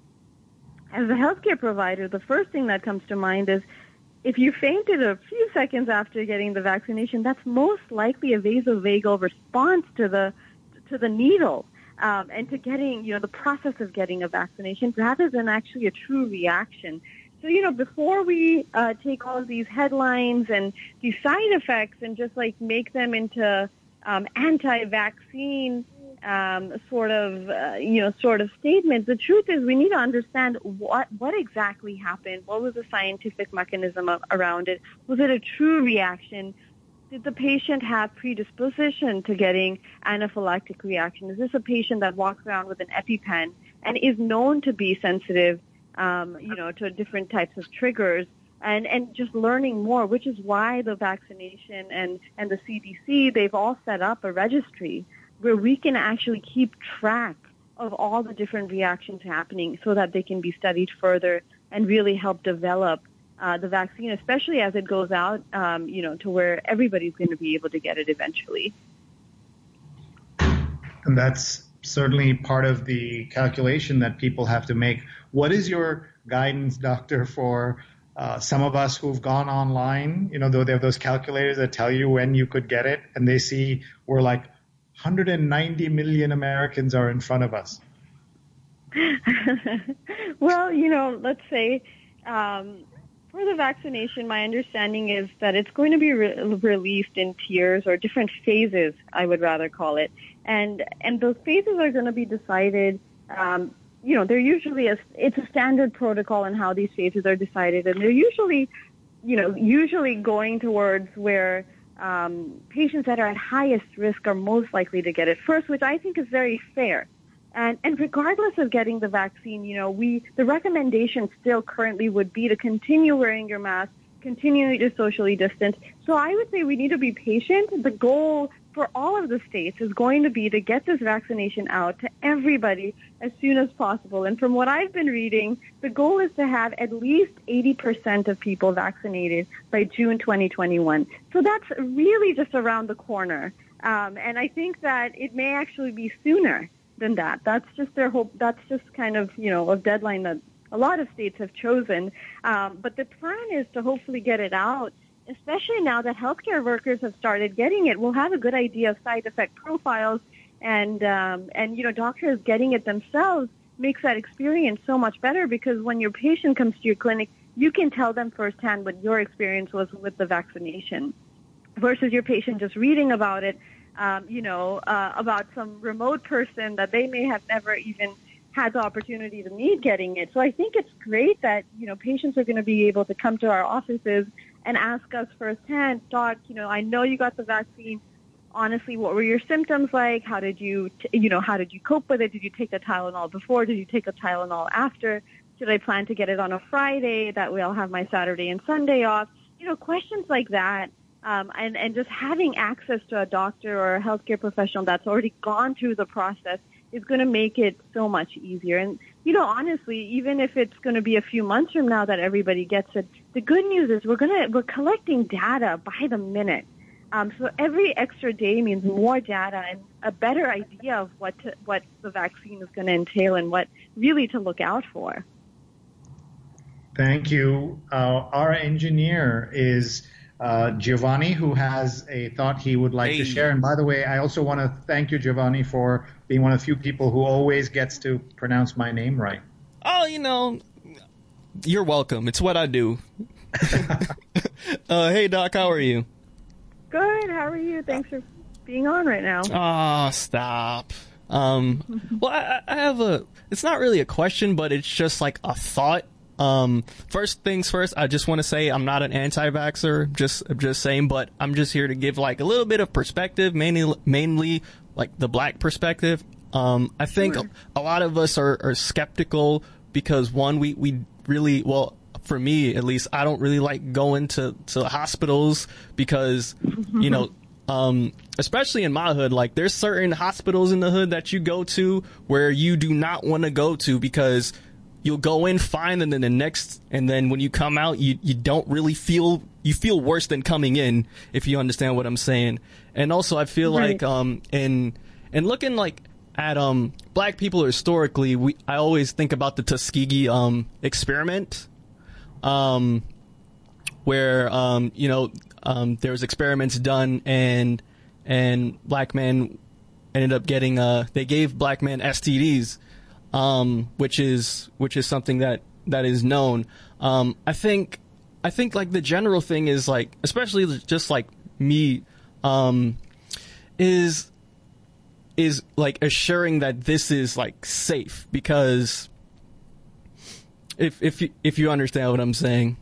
as a healthcare provider, the first thing that comes to mind is if you fainted a few seconds after getting the vaccination, that's most likely a vasovagal response to the to the needle um, and to getting, you know, the process of getting a vaccination rather than actually a true reaction. So, you know, before we uh, take all of these headlines and these side effects and just, like, make them into um, anti-vaccine um, sort of, uh, you know, sort of statements, the truth is we need to understand what, what exactly happened. What was the scientific mechanism of, around it? Was it a true reaction? Did the patient have predisposition to getting anaphylactic reaction? Is this a patient that walks around with an EpiPen and is known to be sensitive Um, you know, to different types of triggers, and, and just learning more, which is why the vaccination and, and the C D C, they've all set up a registry where we can actually keep track of all the different reactions happening so that they can be studied further and really help develop uh, the vaccine, especially as it goes out, um, you know, to where everybody's going to be able to get it eventually. And that's certainly part of the calculation that people have to make. What is your guidance, doctor, for uh, some of us who've gone online, you know, though they have those calculators that tell you when you could get it, and they see we're like one hundred ninety million Americans are in front of us? Well, you know, let's say um, for the vaccination, my understanding is that it's going to be re- released in tiers or different phases, I would rather call it. And and those phases are going to be decided, um, you know, they're usually, a, it's a standard protocol in how these phases are decided. And they're usually, you know, usually going towards where um, patients that are at highest risk are most likely to get it first, which I think is very fair. And, and regardless of getting the vaccine, you know, we the recommendation still currently would be to continue wearing your mask, continue to socially distance. So I would say we need to be patient. The goal for all of the states is going to be to get this vaccination out to everybody as soon as possible. And from what I've been reading, the goal is to have at least eighty percent of people vaccinated by June twenty twenty-one. So that's really just around the corner. Um, and I think that it may actually be sooner than that. That's just their hope. That's just kind of, you know, a deadline that a lot of states have chosen. Um, but the plan is to hopefully get it out, especially now that healthcare workers have started getting it. We'll have a good idea of side effect profiles, and, um, and you know, doctors getting it themselves makes that experience so much better, because when your patient comes to your clinic, you can tell them firsthand what your experience was with the vaccination versus your patient just reading about it, um, you know, uh, about some remote person that they may have never even had the opportunity to meet getting it. So I think it's great that, you know, patients are going to be able to come to our offices and ask us firsthand, Doc, you know, I know you got the vaccine. Honestly, what were your symptoms like? How did you, t- you know, how did you cope with it? Did you take the Tylenol before? Did you take the Tylenol after? Should I plan to get it on a Friday? That way I'll have my Saturday and Sunday off. You know, questions like that. Um, and, and just having access to a doctor or a healthcare professional that's already gone through the process is going to make it so much easier. And, you know, honestly, even if it's going to be a few months from now that everybody gets it, the good news is we're going to, we're collecting data by the minute. Um, so every extra day means more data and a better idea of what to, what the vaccine is going to entail and what really to look out for. Thank you. Uh, our engineer is uh, Giovanni, who has a thought he would like Hey. to share. And by the way, I also want to thank you, Giovanni, for being one of the few people who always gets to pronounce my name right. Oh, you know, you're welcome. It's what I do. uh, hey, Doc, how are you? Good. How are you? Thanks for being on right now. Oh, stop. Um, well, I, I have a, it's not really a question, but it's just like a thought. Um, first things first, I just want to say I'm not an anti-vaxxer, just, just saying, but I'm just here to give like a little bit of perspective, mainly, mainly like the black perspective. Um, I think Sure. a, a lot of us are, are skeptical because one, we, we really, well, for me at least, I don't really like going to, to hospitals because, you know, um, especially in my hood, like there's certain hospitals in the hood that you go to where you do not want to go to because you'll go in fine and then the next, and then when you come out, you, you don't really feel, you feel worse than coming in, if you understand what I'm saying. And also I feel Right. like, um, in, and looking like at, um, black people historically, we, I always think about the Tuskegee, um, experiment, um, where, um, you know, um, there was experiments done and, and black men ended up getting, uh, they gave black men S T Ds. Um, which is which is something that, that is known. Um, I think I think like the general thing is like, especially just like me, um, is is like assuring that this is like safe because if if you, if you understand what I'm saying.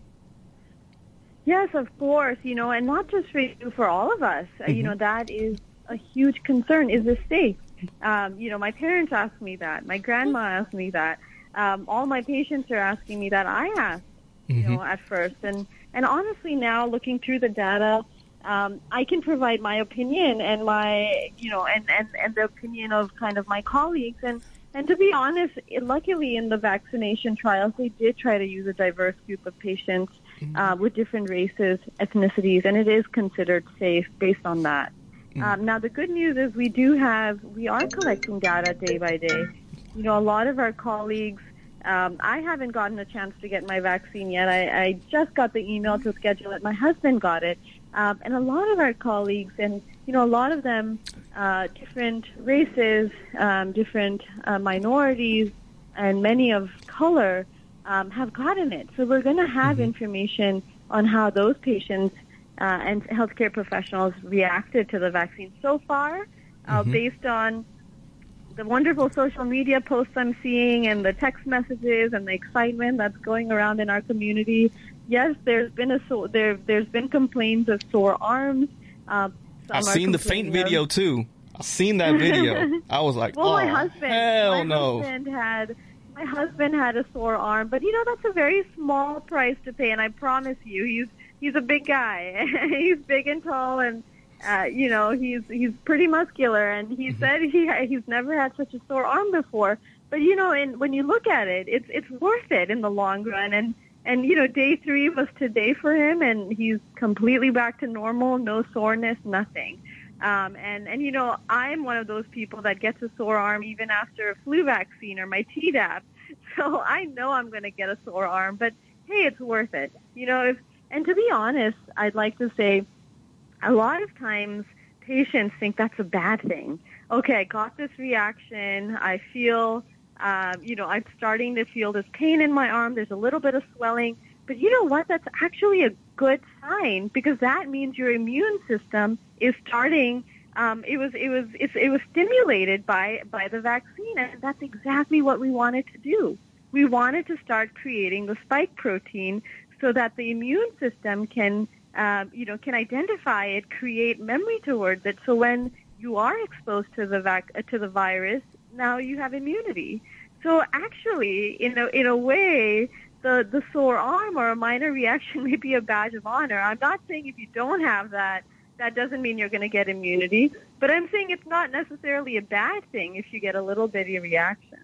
Yes, of course. You know, and not just for you, for all of us. Uh, You know, that is a huge concern. Is this safe? Um, you know, my parents ask me that. My grandma asked me that. Um, all my patients are asking me that. I asked, you know, at first. And, and honestly now, looking through the data, um, I can provide my opinion and my, you know, and, and, and the opinion of kind of my colleagues. And, and to be honest, luckily in the vaccination trials, they did try to use a diverse group of patients uh, with different races, ethnicities, and it is considered safe based on that. Um, now, the good news is we do have, we are collecting data day by day. You know, a lot of our colleagues, um, I haven't gotten a chance to get my vaccine yet. I, I just got the email to schedule it. My husband got it. Um, and a lot of our colleagues, and, you know, a lot of them, uh, different races, um, different uh, minorities, and many of color, um, have gotten it. So we're going to have information on how those patients Uh, and healthcare professionals reacted to the vaccine so far, uh, Mhm. based on the wonderful social media posts I'm seeing and the text messages and the excitement that's going around in our community. Yes, there's been a so- there there's been complaints of sore arms. Uh, some I've are seen the faint complaining of- video too. I've seen that video. I was like, well, oh, my husband, hell my no. husband had my husband had a sore arm, but you know that's a very small price to pay, and I promise you, he's he's a big guy. He's big and tall, and uh, you know he's he's pretty muscular. And he said he he's never had such a sore arm before. But you know, and when you look at it, it's it's worth it in the long run. And and you know, day three was today for him, and he's completely back to normal, no soreness, nothing. Um, and and you know, I'm one of those people that gets a sore arm even after a flu vaccine or my Tdap. So I know I'm going to get a sore arm, but hey, it's worth it. You know, if And to be honest, I'd like to say a lot of times patients think that's a bad thing. Okay, I got this reaction. I feel, um, you know, I'm starting to feel this pain in my arm. There's a little bit of swelling. But you know what? That's actually a good sign because that means your immune system is starting. Um, it was it was it's, it was stimulated by by the vaccine, and that's exactly what we wanted to do. We wanted to start creating the spike protein so that the immune system can, um, you know, can identify it, create memory towards it. So when you are exposed to the vac- to the virus, now you have immunity. So actually, in a in a way, the the sore arm or a minor reaction may be a badge of honor. I'm not saying if you don't have that, that doesn't mean you're going to get immunity. But I'm saying it's not necessarily a bad thing if you get a little bitty reaction.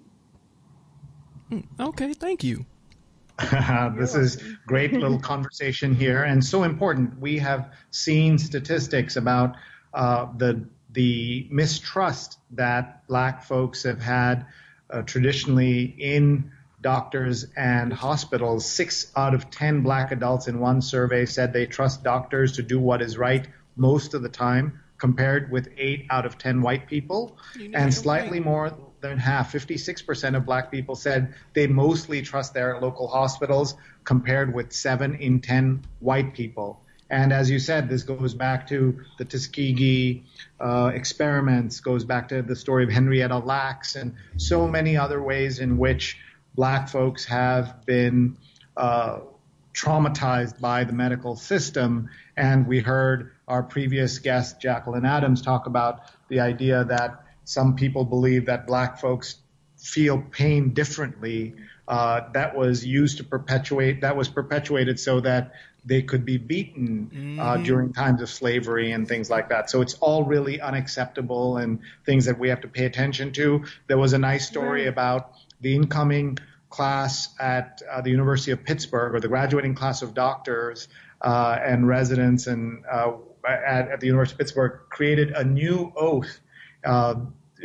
Okay, thank you. This is great little conversation here, and so important. We have seen statistics about uh, the the mistrust that black folks have had uh, traditionally in doctors and hospitals. Six out of ten black adults in one survey said they trust doctors to do what is right most of the time, compared with eight out of ten white people. And slightly more than half, fifty-six percent of black people said they mostly trust their local hospitals, compared with seven in ten white people. And as you said, this goes back to the Tuskegee uh, experiments, goes back to the story of Henrietta Lacks, and so many other ways in which black folks have been uh, traumatized by the medical system. And we heard our previous guest, Jacqueline Adams, talk about the idea that some people believe that black folks feel pain differently. Uh, that was used to perpetuate, that was perpetuated so that they could be beaten uh, Mm. during times of slavery and things like that. So it's all really unacceptable and things that we have to pay attention to. There was a nice story about the incoming class at uh, the University of Pittsburgh, or the graduating class of doctors uh, and residents and uh, at, at the University of Pittsburgh, created a new oath uh,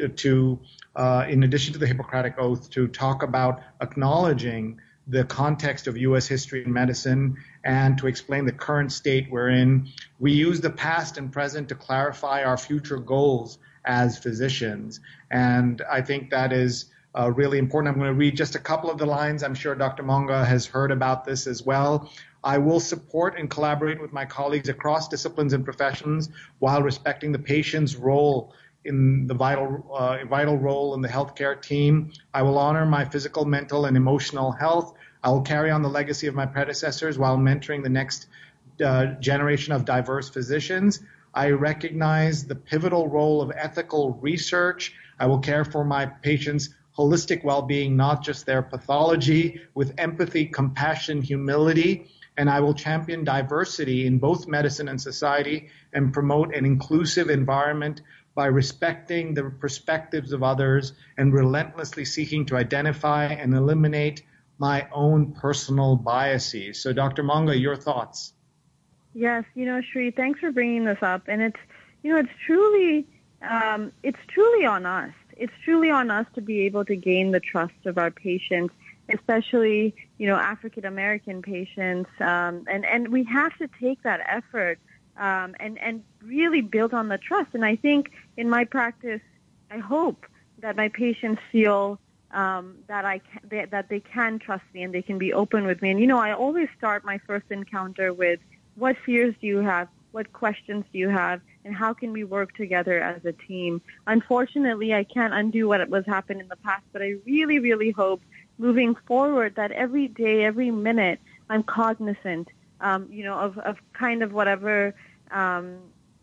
to, uh, in addition to the Hippocratic Oath, to talk about acknowledging the context of U S history and medicine, and to explain the current state we're in. We use the past and present to clarify our future goals as physicians. And I think that is uh, really important. I'm going to read just a couple of the lines. I'm sure Doctor Monga has heard about this as well. I will support and collaborate with my colleagues across disciplines and professions while respecting the patient's role in the vital uh, vital role in the healthcare team. I will honor my physical, mental, and emotional health. I will carry on the legacy of my predecessors while mentoring the next uh, generation of diverse physicians. I recognize the pivotal role of ethical research. I will care for my patients' holistic well-being, not just their pathology, with empathy, compassion, humility. And I will champion diversity in both medicine and society and promote an inclusive environment by respecting the perspectives of others and relentlessly seeking to identify and eliminate my own personal biases. So, Doctor Monga, your thoughts? Yes, you know, Shri, thanks for bringing this up. And it's, you know, it's truly, um, it's truly on us. It's truly on us to be able to gain the trust of our patients, especially, you know, African American patients. Um, and, and we have to take that effort um, and, and really build on the trust. And I think in my practice, I hope that my patients feel um, that I can, they, that they can trust me and they can be open with me. And, you know, I always start my first encounter with, what fears do you have? What questions do you have? And how can we work together as a team? Unfortunately, I can't undo what was happened in the past, but I really, really hope moving forward that every day, every minute, I'm cognizant, um, you know, of, of kind of whatever um,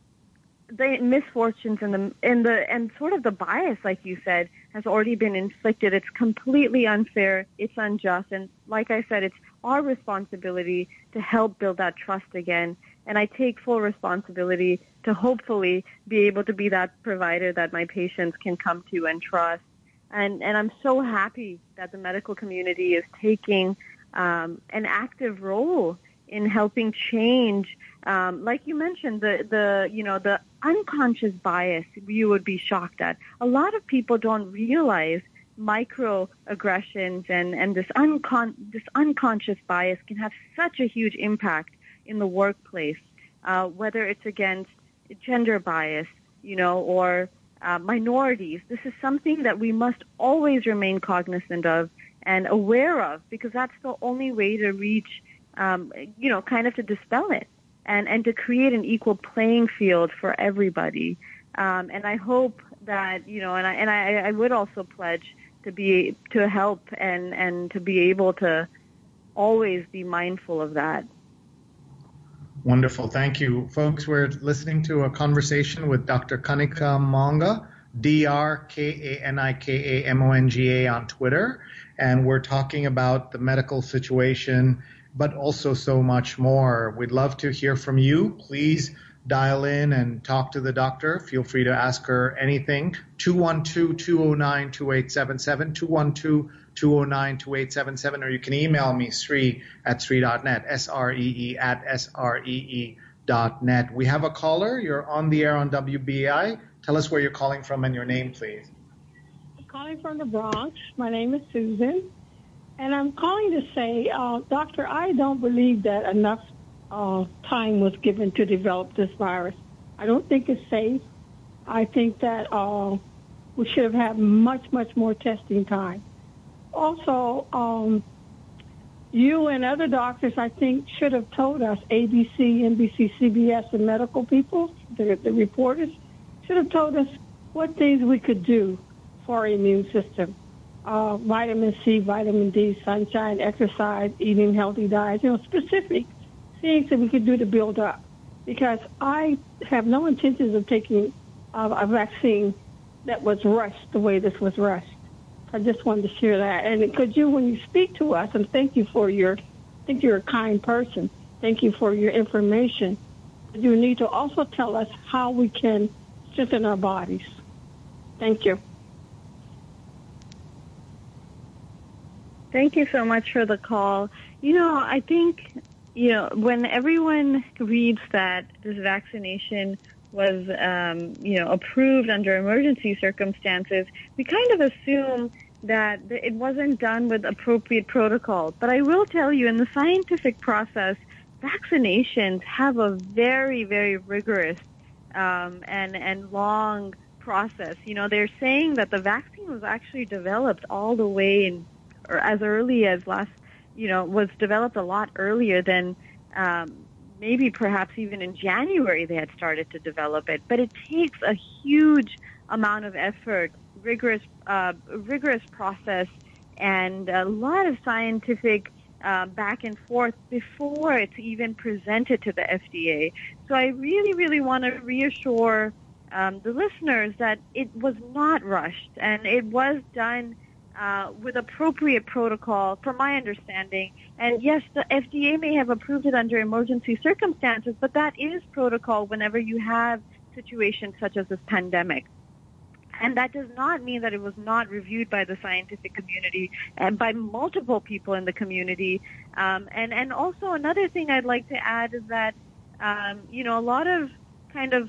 the misfortunes and the and the and sort of the bias, like you said, has already been inflicted. It's completely unfair. It's unjust, and like I said, it's our responsibility to help build that trust again. And I take full responsibility to hopefully be able to be that provider that my patients can come to and trust. And and I'm so happy that the medical community is taking um, an active role in helping change. Um, like you mentioned, the, the, you know, the unconscious bias you would be shocked at. A lot of people don't realize microaggressions and, and this, uncon- this unconscious bias can have such a huge impact in the workplace, uh, whether it's against gender bias, you know, or uh, minorities. This is something that we must always remain cognizant of and aware of, because that's the only way to reach, um, you know, kind of to dispel it. And, and to create an equal playing field for everybody. Um, and I hope that, you know, and I, and I, I would also pledge to be, to help and, and to be able to always be mindful of that. Wonderful. Thank you. Folks, we're listening to a conversation with Doctor Kanika Monga, D R K A N I K A M O N G A on Twitter. And we're talking about the medical situation, but also so much more. We'd love to hear from you. Please dial in and talk to the doctor. Feel free to ask her anything. two one two, two oh nine, two eight seven seven, two one two, two oh nine, two eight seven seven, or you can email me, Sri at Sri dot net, S R E E at S R E E dot net. We have a caller. You're on the air on W B A I. Tell us where you're calling from and your name, please. I'm calling from the Bronx. My name is Susan. And I'm calling to say, uh, Doctor, I don't believe that enough uh, time was given to develop this virus. I don't think it's safe. I think that uh, we should have had much, much more testing time. Also, um, you and other doctors, I think, should have told us, A B C, N B C, C B S, and medical people, the, the reporters, should have told us what things we could do for our immune system. Uh, vitamin C, vitamin D, sunshine, exercise, eating healthy diets, you know, specific things that we could do to build up. Because I have no intentions of taking uh, a vaccine that was rushed the way this was rushed. I just wanted to share that. And could you, when you speak to us, and thank you for your, I think you're a kind person, thank you for your information, you need to also tell us how we can strengthen our bodies. Thank you. Thank you so much for the call. You know, I think, you know, when everyone reads that this vaccination was, um, you know, approved under emergency circumstances, we kind of assume that it wasn't done with appropriate protocol. But I will tell you, in the scientific process, vaccinations have a very, very rigorous um, and, and long process. You know, they're saying that the vaccine was actually developed all the way in, or as early as last, you know, was developed a lot earlier than um, maybe perhaps even in January they had started to develop it. But it takes a huge amount of effort, rigorous, uh, rigorous process, and a lot of scientific uh, back and forth before it's even presented to the F D A. So I really, really want to reassure um, the listeners that it was not rushed, and it was done Uh, with appropriate protocol, from my understanding. And yes, the F D A may have approved it under emergency circumstances, but that is protocol whenever you have situations such as this pandemic. And that does not mean that it was not reviewed by the scientific community and by multiple people in the community. Um, and, and also another thing I'd like to add is that, um, you know, a lot of kind of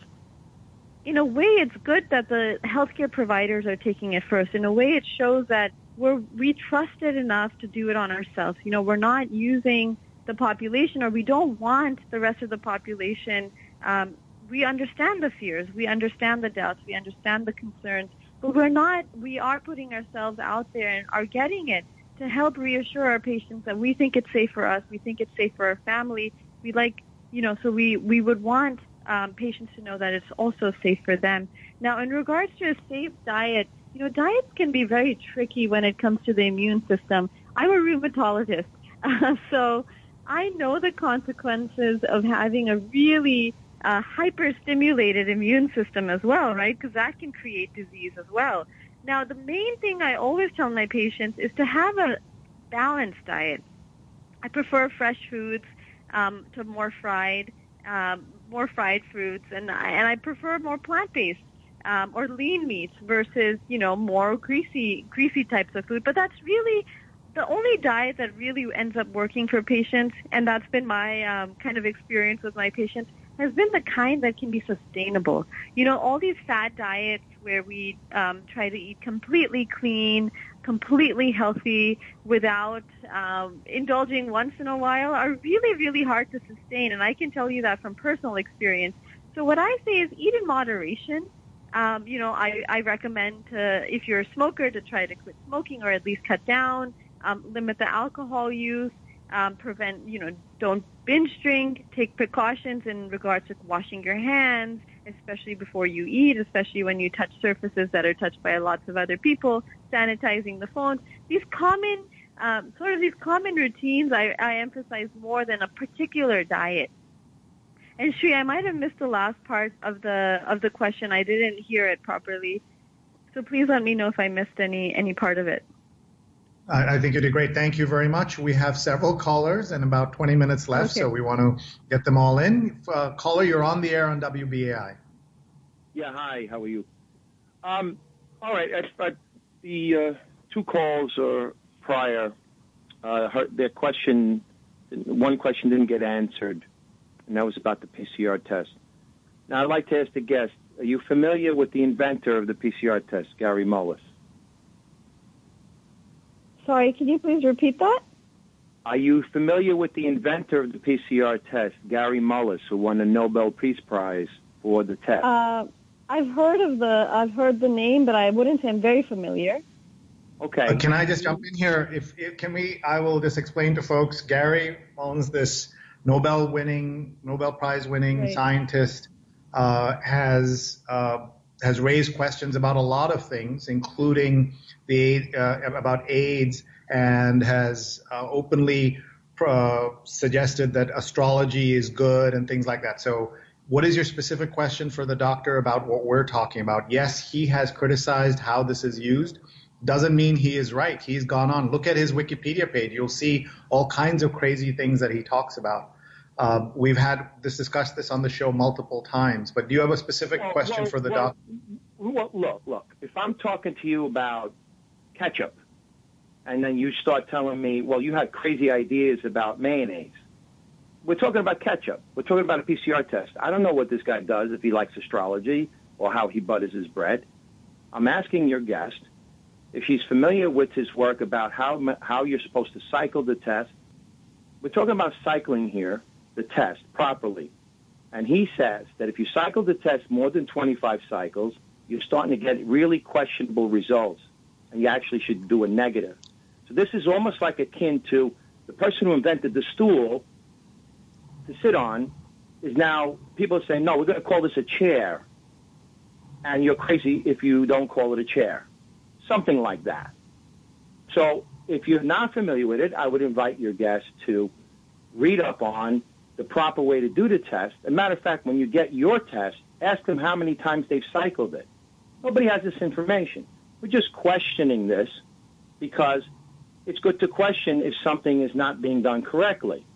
in a way, it's good that the healthcare providers are taking it first. In a way, it shows that we're, we trust it enough to do it on ourselves. You know, we're not using the population, or we don't want the rest of the population. Um, we understand the fears. We understand the doubts. We understand the concerns. But we're not, we are putting ourselves out there and are getting it to help reassure our patients that we think it's safe for us. We think it's safe for our family. We like, you know, so we, we would want Um, patients to know that it's also safe for them. Now, in regards to a safe diet, you know, diets can be very tricky when it comes to the immune system. I'm a rheumatologist, uh, so I know the consequences of having a really uh, hyper-stimulated immune system as well, right? Because that can create disease as well. Now, the main thing I always tell my patients is to have a balanced diet. I prefer fresh foods um, to more fried. Um, more fried fruits, and I, and I prefer more plant-based um, or lean meats versus, you know, more greasy greasy types of food. But that's really the only diet that really ends up working for patients, and that's been my um, kind of experience with my patients, has been the kind that can be sustainable. You know, all these fad diets where we um, try to eat completely clean, completely healthy without um, indulging once in a while are really, really hard to sustain. And I can tell you that from personal experience. So what I say is eat in moderation. Um, you know, I, I recommend to, if you're a smoker, to try to quit smoking or at least cut down, um, limit the alcohol use, um, prevent, you know, don't binge drink, take precautions in regards to washing your hands, especially before you eat, especially when you touch surfaces that are touched by lots of other people, sanitizing the phone. These common, um, sort of these common routines I, I emphasize more than a particular diet. And Shri, I might have missed the last part of the of the question. I didn't hear it properly. So please let me know if I missed any, any part of it. I think you did great. Thank you very much. We have several callers and about twenty minutes left, okay. So we want to get them all in. Uh, caller, you're on the air on W B A I. Yeah, hi. How are you? Um, all right. I, I, the uh, two calls uh, prior, uh, her, their question, one question didn't get answered, and that was about the P C R test. Now, I'd like to ask the guest, are you familiar with the inventor of the P C R test, Gary Mullis? Sorry, can you please repeat that? Are you familiar with the inventor of the P C R test, Gary Mullis, who won a Nobel Peace Prize for the test? Uh, I've heard of the I've heard the name, but I wouldn't say I'm very familiar. Okay. Uh, can I just jump in here? If, if can we, I will just explain to folks. Gary owns this Nobel-winning, Nobel Prize-winning Right. scientist. Uh, has uh, has raised questions about a lot of things, including the uh, about AIDS, and has uh, openly uh, suggested that astrology is good and things like that. So, what is your specific question for the doctor about what we're talking about? Yes, he has criticized how this is used. Doesn't mean he is right. He's gone on. Look at his Wikipedia page. You'll see all kinds of crazy things that he talks about. Uh, we've had this discussed this on the show multiple times. But do you have a specific Well, question well, for the well, doctor? Well, look, look. If I'm talking to you about ketchup, and then you start telling me, well, you had crazy ideas about mayonnaise. We're talking about ketchup. We're talking about a P C R test. I don't know what this guy does, if he likes astrology or how he butters his bread. I'm asking your guest if she's familiar with his work about how how you're supposed to cycle the test. We're talking about cycling here, the test, properly. And he says that if you cycle the test more than twenty-five cycles, you're starting to get really questionable results, and you actually should do a negative. So this is almost like akin to the person who invented the stool to sit on is now, people are saying, no, we're going to call this a chair, and you're crazy if you don't call it a chair. Something like that. So if you're not familiar with it, I would invite your guest to read up on the proper way to do the test. As a matter of fact, when you get your test, ask them how many times they've cycled it. Nobody has this information. We're just questioning this because it's good to question if something is not being done correctly.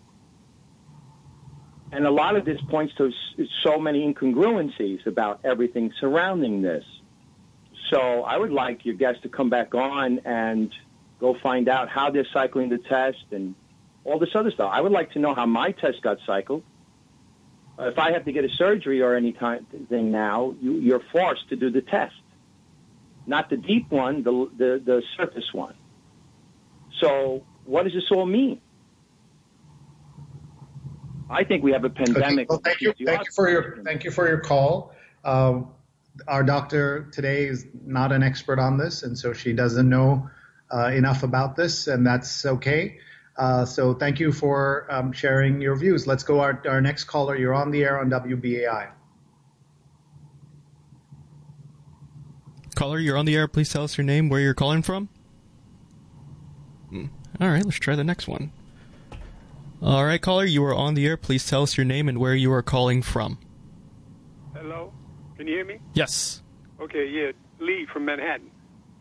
And a lot of this points to so many incongruencies about everything surrounding this. So I would like your guests to come back on and go find out how they're cycling the test and all this other stuff. I would like to know how my test got cycled. If I have to get a surgery or anything now, you, you're forced to do the test. Not the deep one, the, the, the surface one. So what does this all mean? I think we have a pandemic. Okay. Well, thank you. Thank you for your thank you for your call. Um, our doctor today is not an expert on this, and so she doesn't know uh, enough about this, and that's okay. Uh, so thank you for um, sharing your views. Let's go our our next caller. You're on the air on W B A I. Caller, you're on the air. Please tell us your name, where you're calling from. All right, let's try the next one. All right, caller, you are on the air. Please tell us your name and where you are calling from. Hello? Can you hear me? Yes. Okay, yeah. Lee from Manhattan.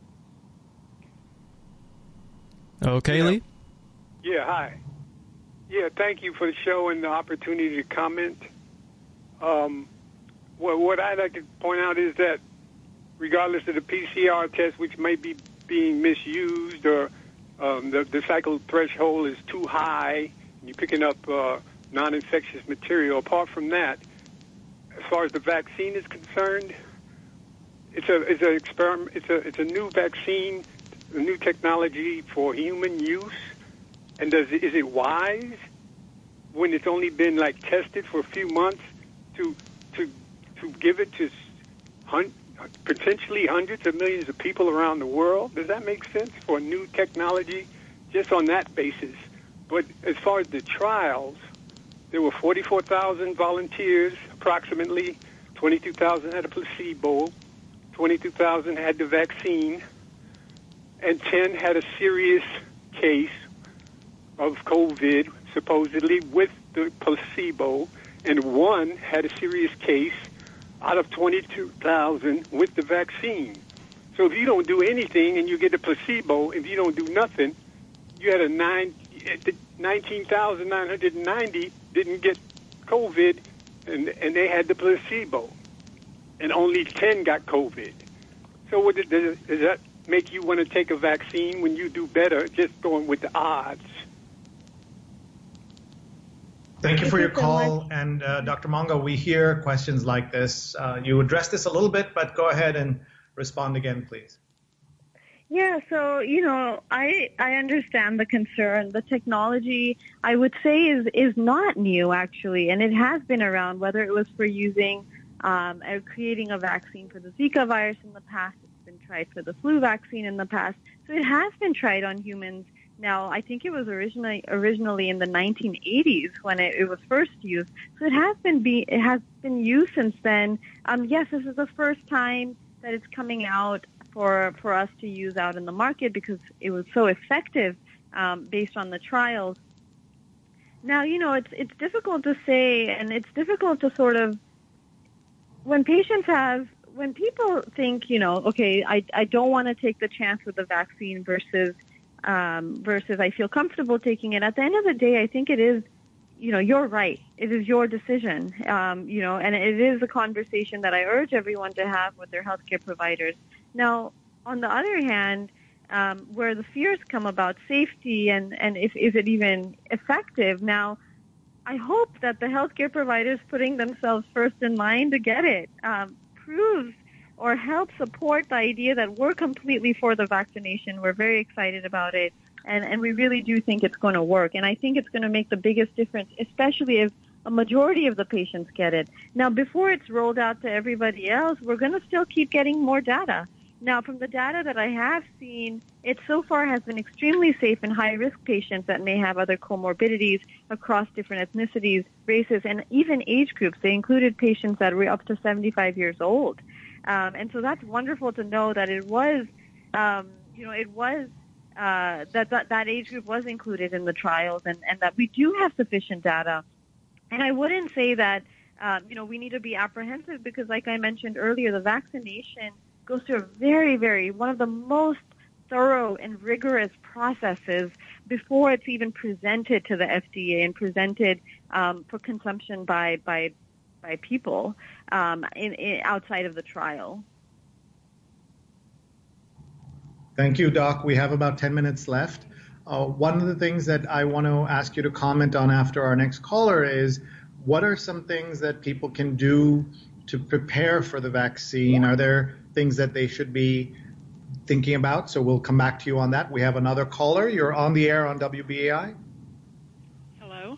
Okay, yeah. Lee? Yeah, hi. Yeah, thank you for the show and the opportunity to comment. Um, well, what I'd like to point out is that regardless of the P C R test, which may be being misused or um, the, the cycle threshold is too high, you're picking up uh, non-infectious material. Apart from that, as far as the vaccine is concerned, it's a it's a experiment. It's a it's a new vaccine, a new technology for human use. And does is it wise when it's only been like tested for a few months to to to give it to hun- potentially hundreds of millions of people around the world? Does that make sense for a new technology just on that basis? But as far as the trials, there were forty-four thousand volunteers, approximately. twenty-two thousand had a placebo, twenty-two thousand had the vaccine, and ten had a serious case of COVID, supposedly, with the placebo, and one had a serious case out of twenty-two thousand with the vaccine. So if you don't do anything and you get the placebo, if you don't do nothing, you had a nine, nineteen thousand nine hundred ninety didn't get COVID, and, and they had the placebo, and only ten got COVID. So what did, does, does that make you want to take a vaccine when you do better just going with the odds? Thank you for your call. And uh, Doctor Monga, we hear questions like this. Uh, you addressed this a little bit, but go ahead and respond again, please. Yeah, so, you know, I I understand the concern. The technology, I would say, is, is not new, actually, and it has been around, whether it was for using um, or creating a vaccine for the Zika virus in the past. It's been tried for the flu vaccine in the past. So it has been tried on humans. Now, I think it was originally originally in the nineteen eighties when it, it was first used. So it has been be, it has been used since then. Um, yes, this is the first time that it's coming out for for us to use out in the market because it was so effective um, based on the trials. Now, you know, it's it's difficult to say, and it's difficult to sort of, when patients have, when people think, you know, okay, I, I don't want to take the chance with the vaccine versus um, versus I feel comfortable taking it. At the end of the day, I think it is, you know, you're right. It is your decision, um, you know, and it is a conversation that I urge everyone to have with their healthcare providers. Now, on the other hand, um, where the fears come about safety and, and if is it even effective, now, I hope that the healthcare providers putting themselves first in line to get it um, proves or helps support the idea that we're completely for the vaccination. We're very excited about it, and, and we really do think it's going to work. And I think it's going to make the biggest difference, especially if a majority of the patients get it. Now, before it's rolled out to everybody else, we're going to still keep getting more data. Now, from the data that I have seen, it so far has been extremely safe in high-risk patients that may have other comorbidities across different ethnicities, races, and even age groups. They included patients that were up to seventy-five years old. Um, and so that's wonderful to know that it was, um, you know, it was, uh, that, that that age group was included in the trials and, and that we do have sufficient data. And I wouldn't say that, um, you know, we need to be apprehensive because, like I mentioned earlier, the vaccination goes through a very, very, one of the most thorough and rigorous processes before it's even presented to the F D A and presented um, for consumption by by by people um, in, in, outside of the trial. Thank you, Doc. We have about ten minutes left. Uh, one of the things that I want to ask you to comment on after our next caller is, what are some things that people can do to prepare for the vaccine? Are there things that they should be thinking about? So we'll come back to you on that. We have another caller. You're on the air on W B A I. Hello?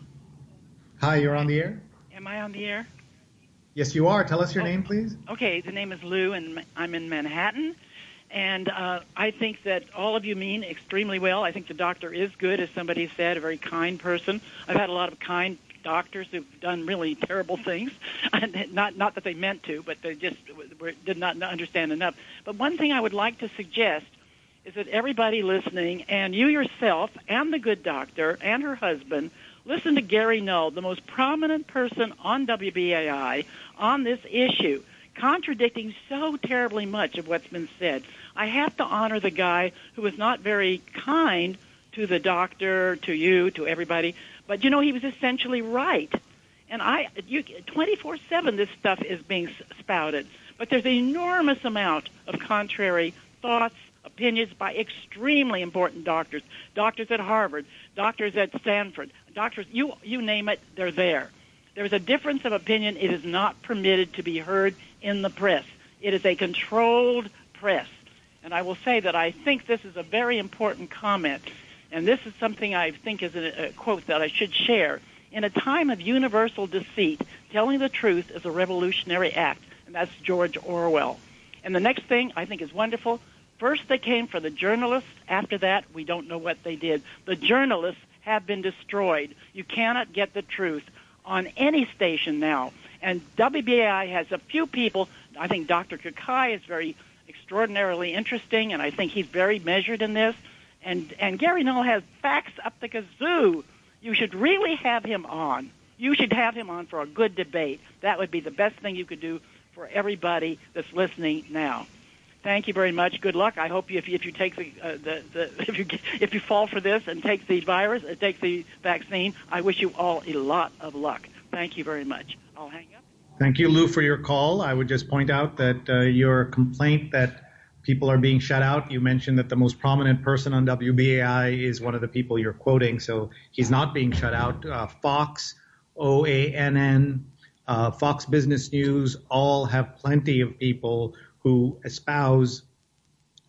Hi, you're on the air. Am I on the air? Yes, you are. Tell us your oh, name, please. Okay, the name is Lou, and I'm in Manhattan. And uh, I think that all of you mean extremely well. I think the doctor is good, as somebody said, a very kind person. I've had a lot of kind doctors who've done really terrible things, and not not that they meant to, but they just were, did not understand enough. But one thing I would like to suggest is that everybody listening, and you yourself, and the good doctor, and her husband, listen to Gary Null, the most prominent person on W B A I on this issue, contradicting so terribly much of what's been said. I have to honor the guy who was not very kind to the doctor, to you, to everybody, but, you know, he was essentially right. And I, you, twenty-four seven, this stuff is being spouted. But there's an enormous amount of contrary thoughts, opinions by extremely important doctors, doctors at Harvard, doctors at Stanford, doctors, you, you name it, they're there. There's a difference of opinion. It is not permitted to be heard in the press. It is a controlled press. And I will say that I think this is a very important comment. And this is something I think is a, a quote that I should share. In a time of universal deceit, telling the truth is a revolutionary act. And that's George Orwell. And the next thing I think is wonderful. First they came for the journalists. After that, we don't know what they did. The journalists have been destroyed. You cannot get the truth on any station now. And W B A I has a few people. I think Doctor Kakai is very extraordinarily interesting, and I think he's very measured in this. And and Gary Null has facts up the kazoo. You should really have him on. You should have him on for a good debate. That would be the best thing you could do for everybody that's listening now. Thank you very much. Good luck. I hope you, if you, if you take the, uh, the, the if you if you fall for this and take the virus, uh, take the vaccine, I wish you all a lot of luck. Thank you very much. I'll hang up. Thank you, Lou, for your call. I would just point out that uh, your complaint that people are being shut out, you mentioned that the most prominent person on W B A I is one of the people you're quoting, so he's not being shut out. Uh, Fox, O A N N, uh, Fox Business News all have plenty of people who espouse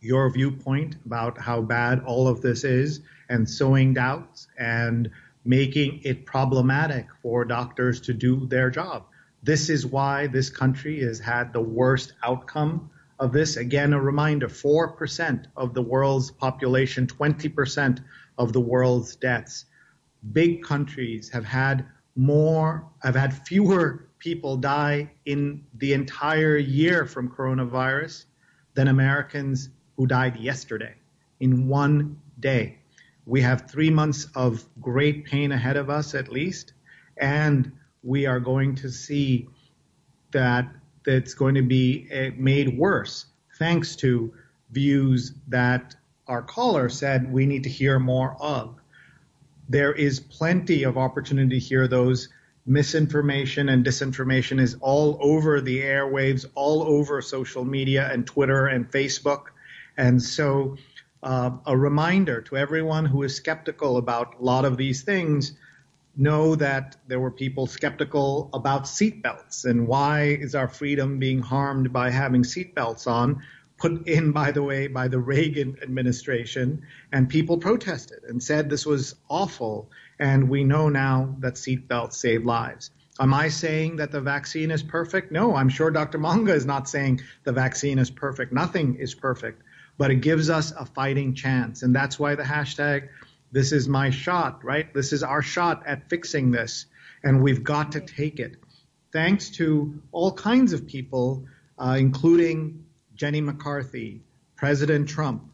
your viewpoint about how bad all of this is and sowing doubts and making it problematic for doctors to do their job. This is why this country has had the worst outcome of this. Again, a reminder, four percent of the world's population, twenty percent of the world's deaths. Big countries have had more, have had fewer people die in the entire year from coronavirus than Americans who died yesterday in one day. We have three months of great pain ahead of us at least, and we are going to see that that's going to be made worse thanks to views that our caller said we need to hear more of. There is plenty of opportunity to hear those. Misinformation and disinformation is all over the airwaves, all over social media and Twitter and Facebook. And so uh, a reminder to everyone who is skeptical about a lot of these things, know that there were people skeptical about seatbelts and why is our freedom being harmed by having seatbelts on, put in, by the way, by the Reagan administration, and people protested and said this was awful, and we know now that seatbelts save lives. Am I saying that the vaccine is perfect? No, I'm sure Doctor Monga is not saying the vaccine is perfect. Nothing is perfect, but it gives us a fighting chance, and that's why the hashtag, this is my shot, right? This is our shot at fixing this, and we've got to take it. Thanks to all kinds of people, uh, including Jenny McCarthy, President Trump,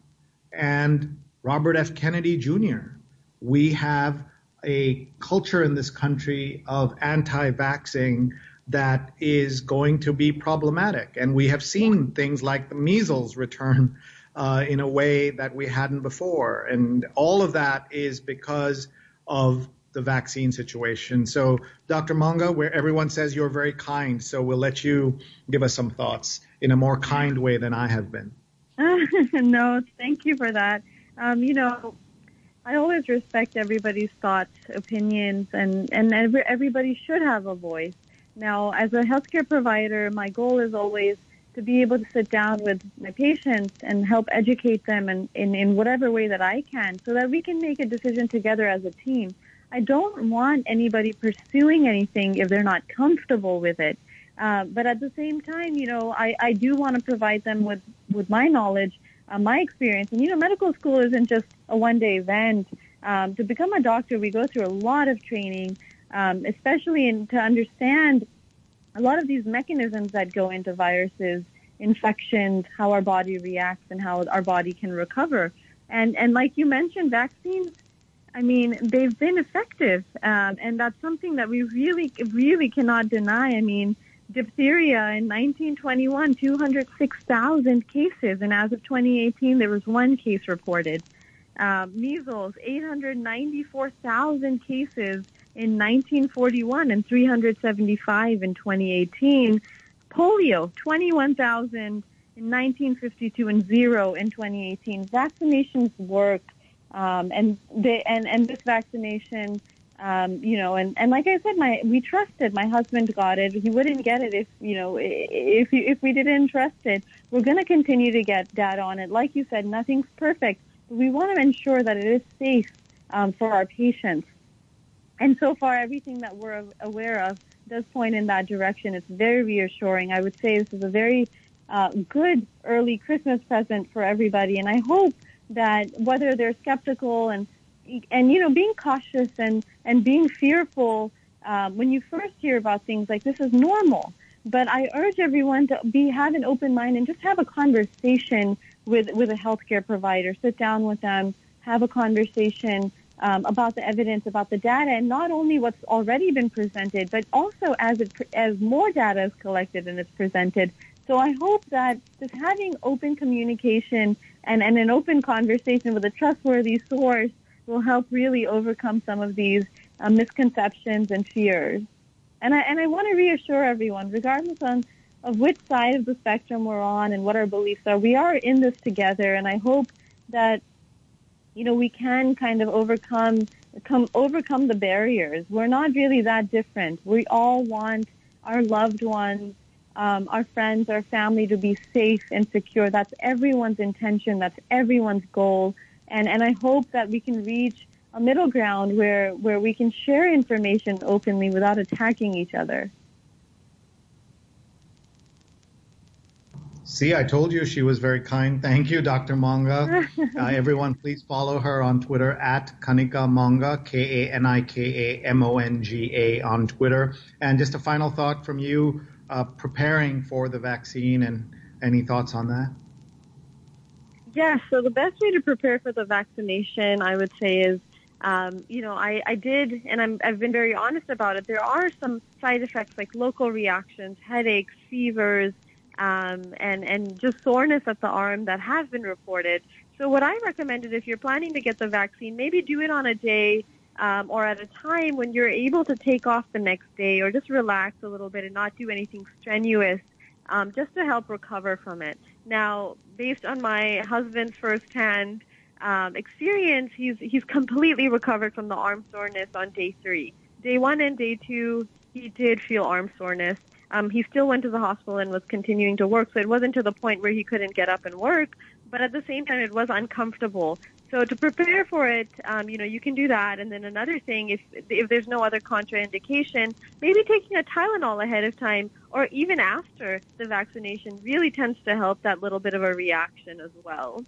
and Robert F. Kennedy Junior We have a culture in this country of anti-vaxxing that is going to be problematic. And we have seen things like the measles return uh, in a way that we hadn't before. And all of that is because of the vaccine situation. So, Doctor Monga, where everyone says you're very kind, so we'll let you give us some thoughts in a more kind way than I have been. No, thank you for that. Um, you know, I always respect everybody's thoughts, opinions, and, and every, everybody should have a voice. Now, as a healthcare provider, my goal is always to be able to sit down with my patients and help educate them in, in, in whatever way that I can so that we can make a decision together as a team. I don't want anybody pursuing anything if they're not comfortable with it. Uh, but at the same time, you know, I, I do want to provide them with, with my knowledge, uh, my experience. And, you know, medical school isn't just a one-day event. Um, to become a doctor, we go through a lot of training, um, especially in, to understand a lot of these mechanisms that go into viruses, infections, how our body reacts, and how our body can recover. And, and like you mentioned, vaccines, I mean, they've been effective, um, and that's something that we really, really cannot deny. I mean, diphtheria in nineteen twenty-one, two hundred six thousand cases, and as of twenty eighteen, there was one case reported. Uh, measles, eight hundred ninety-four thousand cases in nineteen forty-one and three hundred seventy-five in twenty eighteen. Polio, twenty-one thousand in nineteen fifty-two and zero in twenty eighteen. Vaccinations work. Um, and they, and, and this vaccination, um, you know, and, and like I said, my, we trusted, my husband got it. He wouldn't get it if, you know, if, if we didn't trust it. We're going to continue to get data on it. Like you said, nothing's perfect. We want to ensure that it is safe, um, for our patients. And so far, everything that we're aware of does point in that direction. It's very reassuring. I would say this is a very, uh, good early Christmas present for everybody. And I hope that whether they're skeptical and, and you know, being cautious and, and being fearful, um, when you first hear about things like this is normal. But I urge everyone to be have an open mind and just have a conversation with, with a healthcare provider. Sit down with them, have a conversation um, about the evidence, about the data, and not only what's already been presented, but also as it, as more data is collected and it's presented. So I hope that just having open communication and, and an open conversation with a trustworthy source will help really overcome some of these uh, misconceptions and fears. And I, and I want to reassure everyone, regardless on, of which side of the spectrum we're on and what our beliefs are, we are in this together. And I hope that, you know, we can kind of overcome, come, overcome the barriers. We're not really that different. We all want our loved ones um, our friends, our family to be safe and secure. That's everyone's intention. That's everyone's goal. And, and I hope that we can reach a middle ground where, where we can share information openly without attacking each other. See, I told you she was very kind. Thank you, Doctor Monga. uh, everyone, please follow her on Twitter at Kanika Monga, K A N I K A M O N G A on Twitter. And just a final thought from you, uh, preparing for the vaccine, and any thoughts on that? Yes, so the best way to prepare for the vaccination, I would say, is, um, you know, I, I did, and I'm, I've been very honest about it. There are some side effects like local reactions, headaches, fevers, Um, and, and just soreness at the arm that has been reported. So what I recommend is if you're planning to get the vaccine, maybe do it on a day um, or at a time when you're able to take off the next day, or just relax a little bit and not do anything strenuous, um, just to help recover from it. Now, based on my husband's firsthand um, experience, he's he's completely recovered from the arm soreness on day three. Day one and day two, he did feel arm soreness. Um, he still went to the hospital and was continuing to work, so it wasn't to the point where he couldn't get up and work, but at the same time, it was uncomfortable. So to prepare for it, um, you know, you can do that. And then another thing, if if there's no other contraindication, maybe taking a Tylenol ahead of time or even after the vaccination really tends to help that little bit of a reaction as well.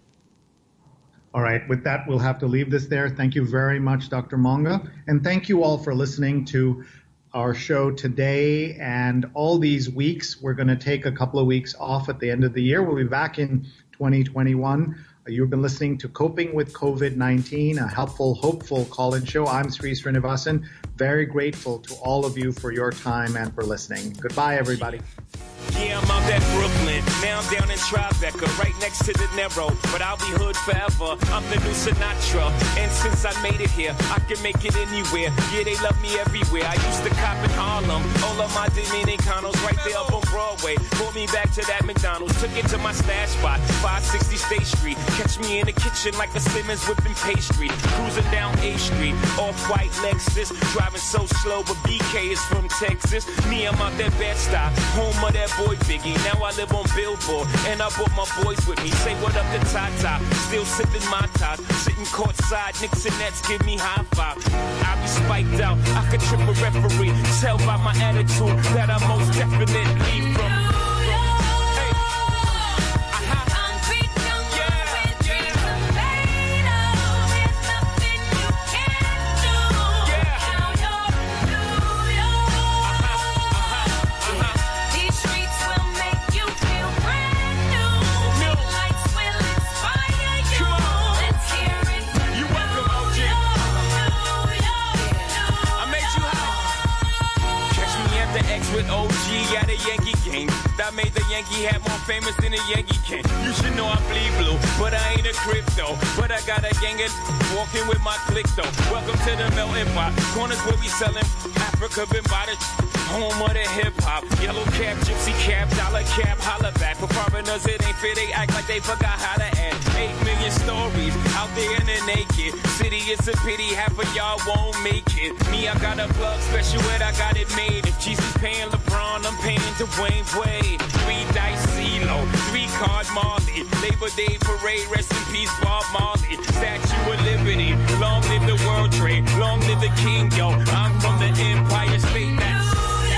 All right, with that, we'll have to leave this there. Thank you very much, Doctor Monga, and thank you all for listening to our show today and all these weeks. We're going to take a couple of weeks off at the end of the year. We'll be back in twenty twenty-one. You've been listening to Coping with COVID nineteen, a helpful, hopeful call-in show. I'm Sri Srinivasan. Very grateful to all of you for your time and for listening. Goodbye, everybody. Yeah, I'm out at Brooklyn. Now I'm down in Tribeca, right next to the Narrow. But I'll be hood forever. I'm the new Sinatra. And since I made it here, I can make it anywhere. Yeah, they love me everywhere. I used to cop in Harlem. All of my Dominicanos right there up on Broadway. Pulled me back to that McDonald's. Took it to my stash spot, five sixty State Street. Catch me in the kitchen like a Simmons whipping pastry. Cruising down A Street, off-white Lexus. Driving so slow, but B K is from Texas. Me, I'm out that Bed-Stuy, home of that boy Biggie. Now I live on Billboard, and I brought my boys with me. Say what up to Tata, still sipping my top. Sitting courtside, Knicks and Nets give me high five. I be spiked out, I could trip a referee. Tell by my attitude that I most definitely from. With O G at a Yankee game. That made the Yankee hat more famous than a Yankee can. You should know I bleed blue, but I ain't a crypto. But I got a gang of walking with my click though. Welcome to the melting pot. Corners where we selling Africa been by the home of the hip hop. Yellow cap, gypsy cap, dollar cap, holla back. For foreigners it ain't fair, they act like they forgot how to act. Eight million stories out there in the naked city. It's a pity half of y'all won't make it. Me, I got a plug special and I got it made. If Jesus paying LeBron, I'm paying Dwayne Wade. Three dice CeeLo, three card Marley. Labor Day parade, rest in peace Bob Marley. Statue of Liberty, long live the World Trade, long live the King, yo. I'm from the Empire State. That's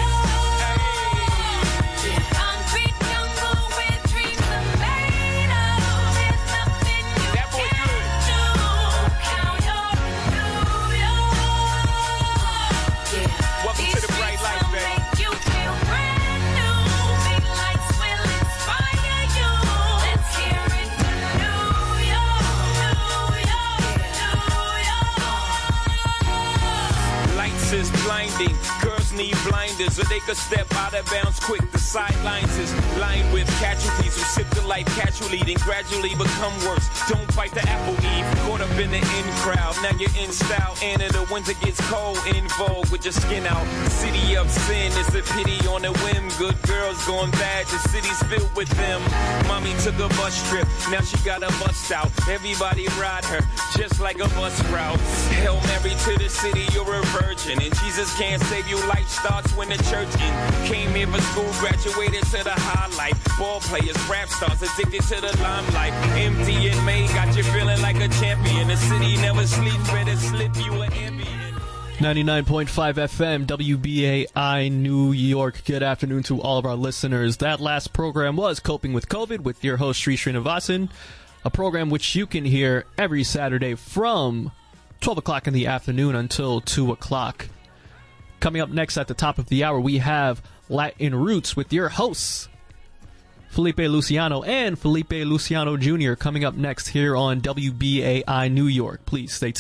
blinding. Girls need blinders or they could step out of bounds quick. The sidelines is lined with casualties who sip the life casually, then gradually become worse. Don't bite the apple eve. Caught up in the in crowd. Now you're in style. And in the winter gets cold. In vogue with your skin out. City of sin is a pity on a whim. Good girls going bad. The city's filled with them. Mommy took a bus trip. Now she got a bust out. Everybody ride her just like a bus route. Hail Mary to the city. You're a virgin. And Jesus can't save you. Life starts when in the church and came here for school, graduated to the highlight. Ball players, rap stars, addicted to the limelight. Empty in May, got you feeling like a champion. The city never sleeps, better slip you an ambient. ninety-nine point five F M, W B A I New York. Good afternoon to all of our listeners. That last program was Coping with COVID with your host, Sri Srinivasan, a program which you can hear every Saturday from twelve o'clock in the afternoon until two o'clock. Coming up next at the top of the hour, we have Latin Roots with your hosts, Felipe Luciano and Felipe Luciano Junior coming up next here on W B A I New York. Please stay tuned.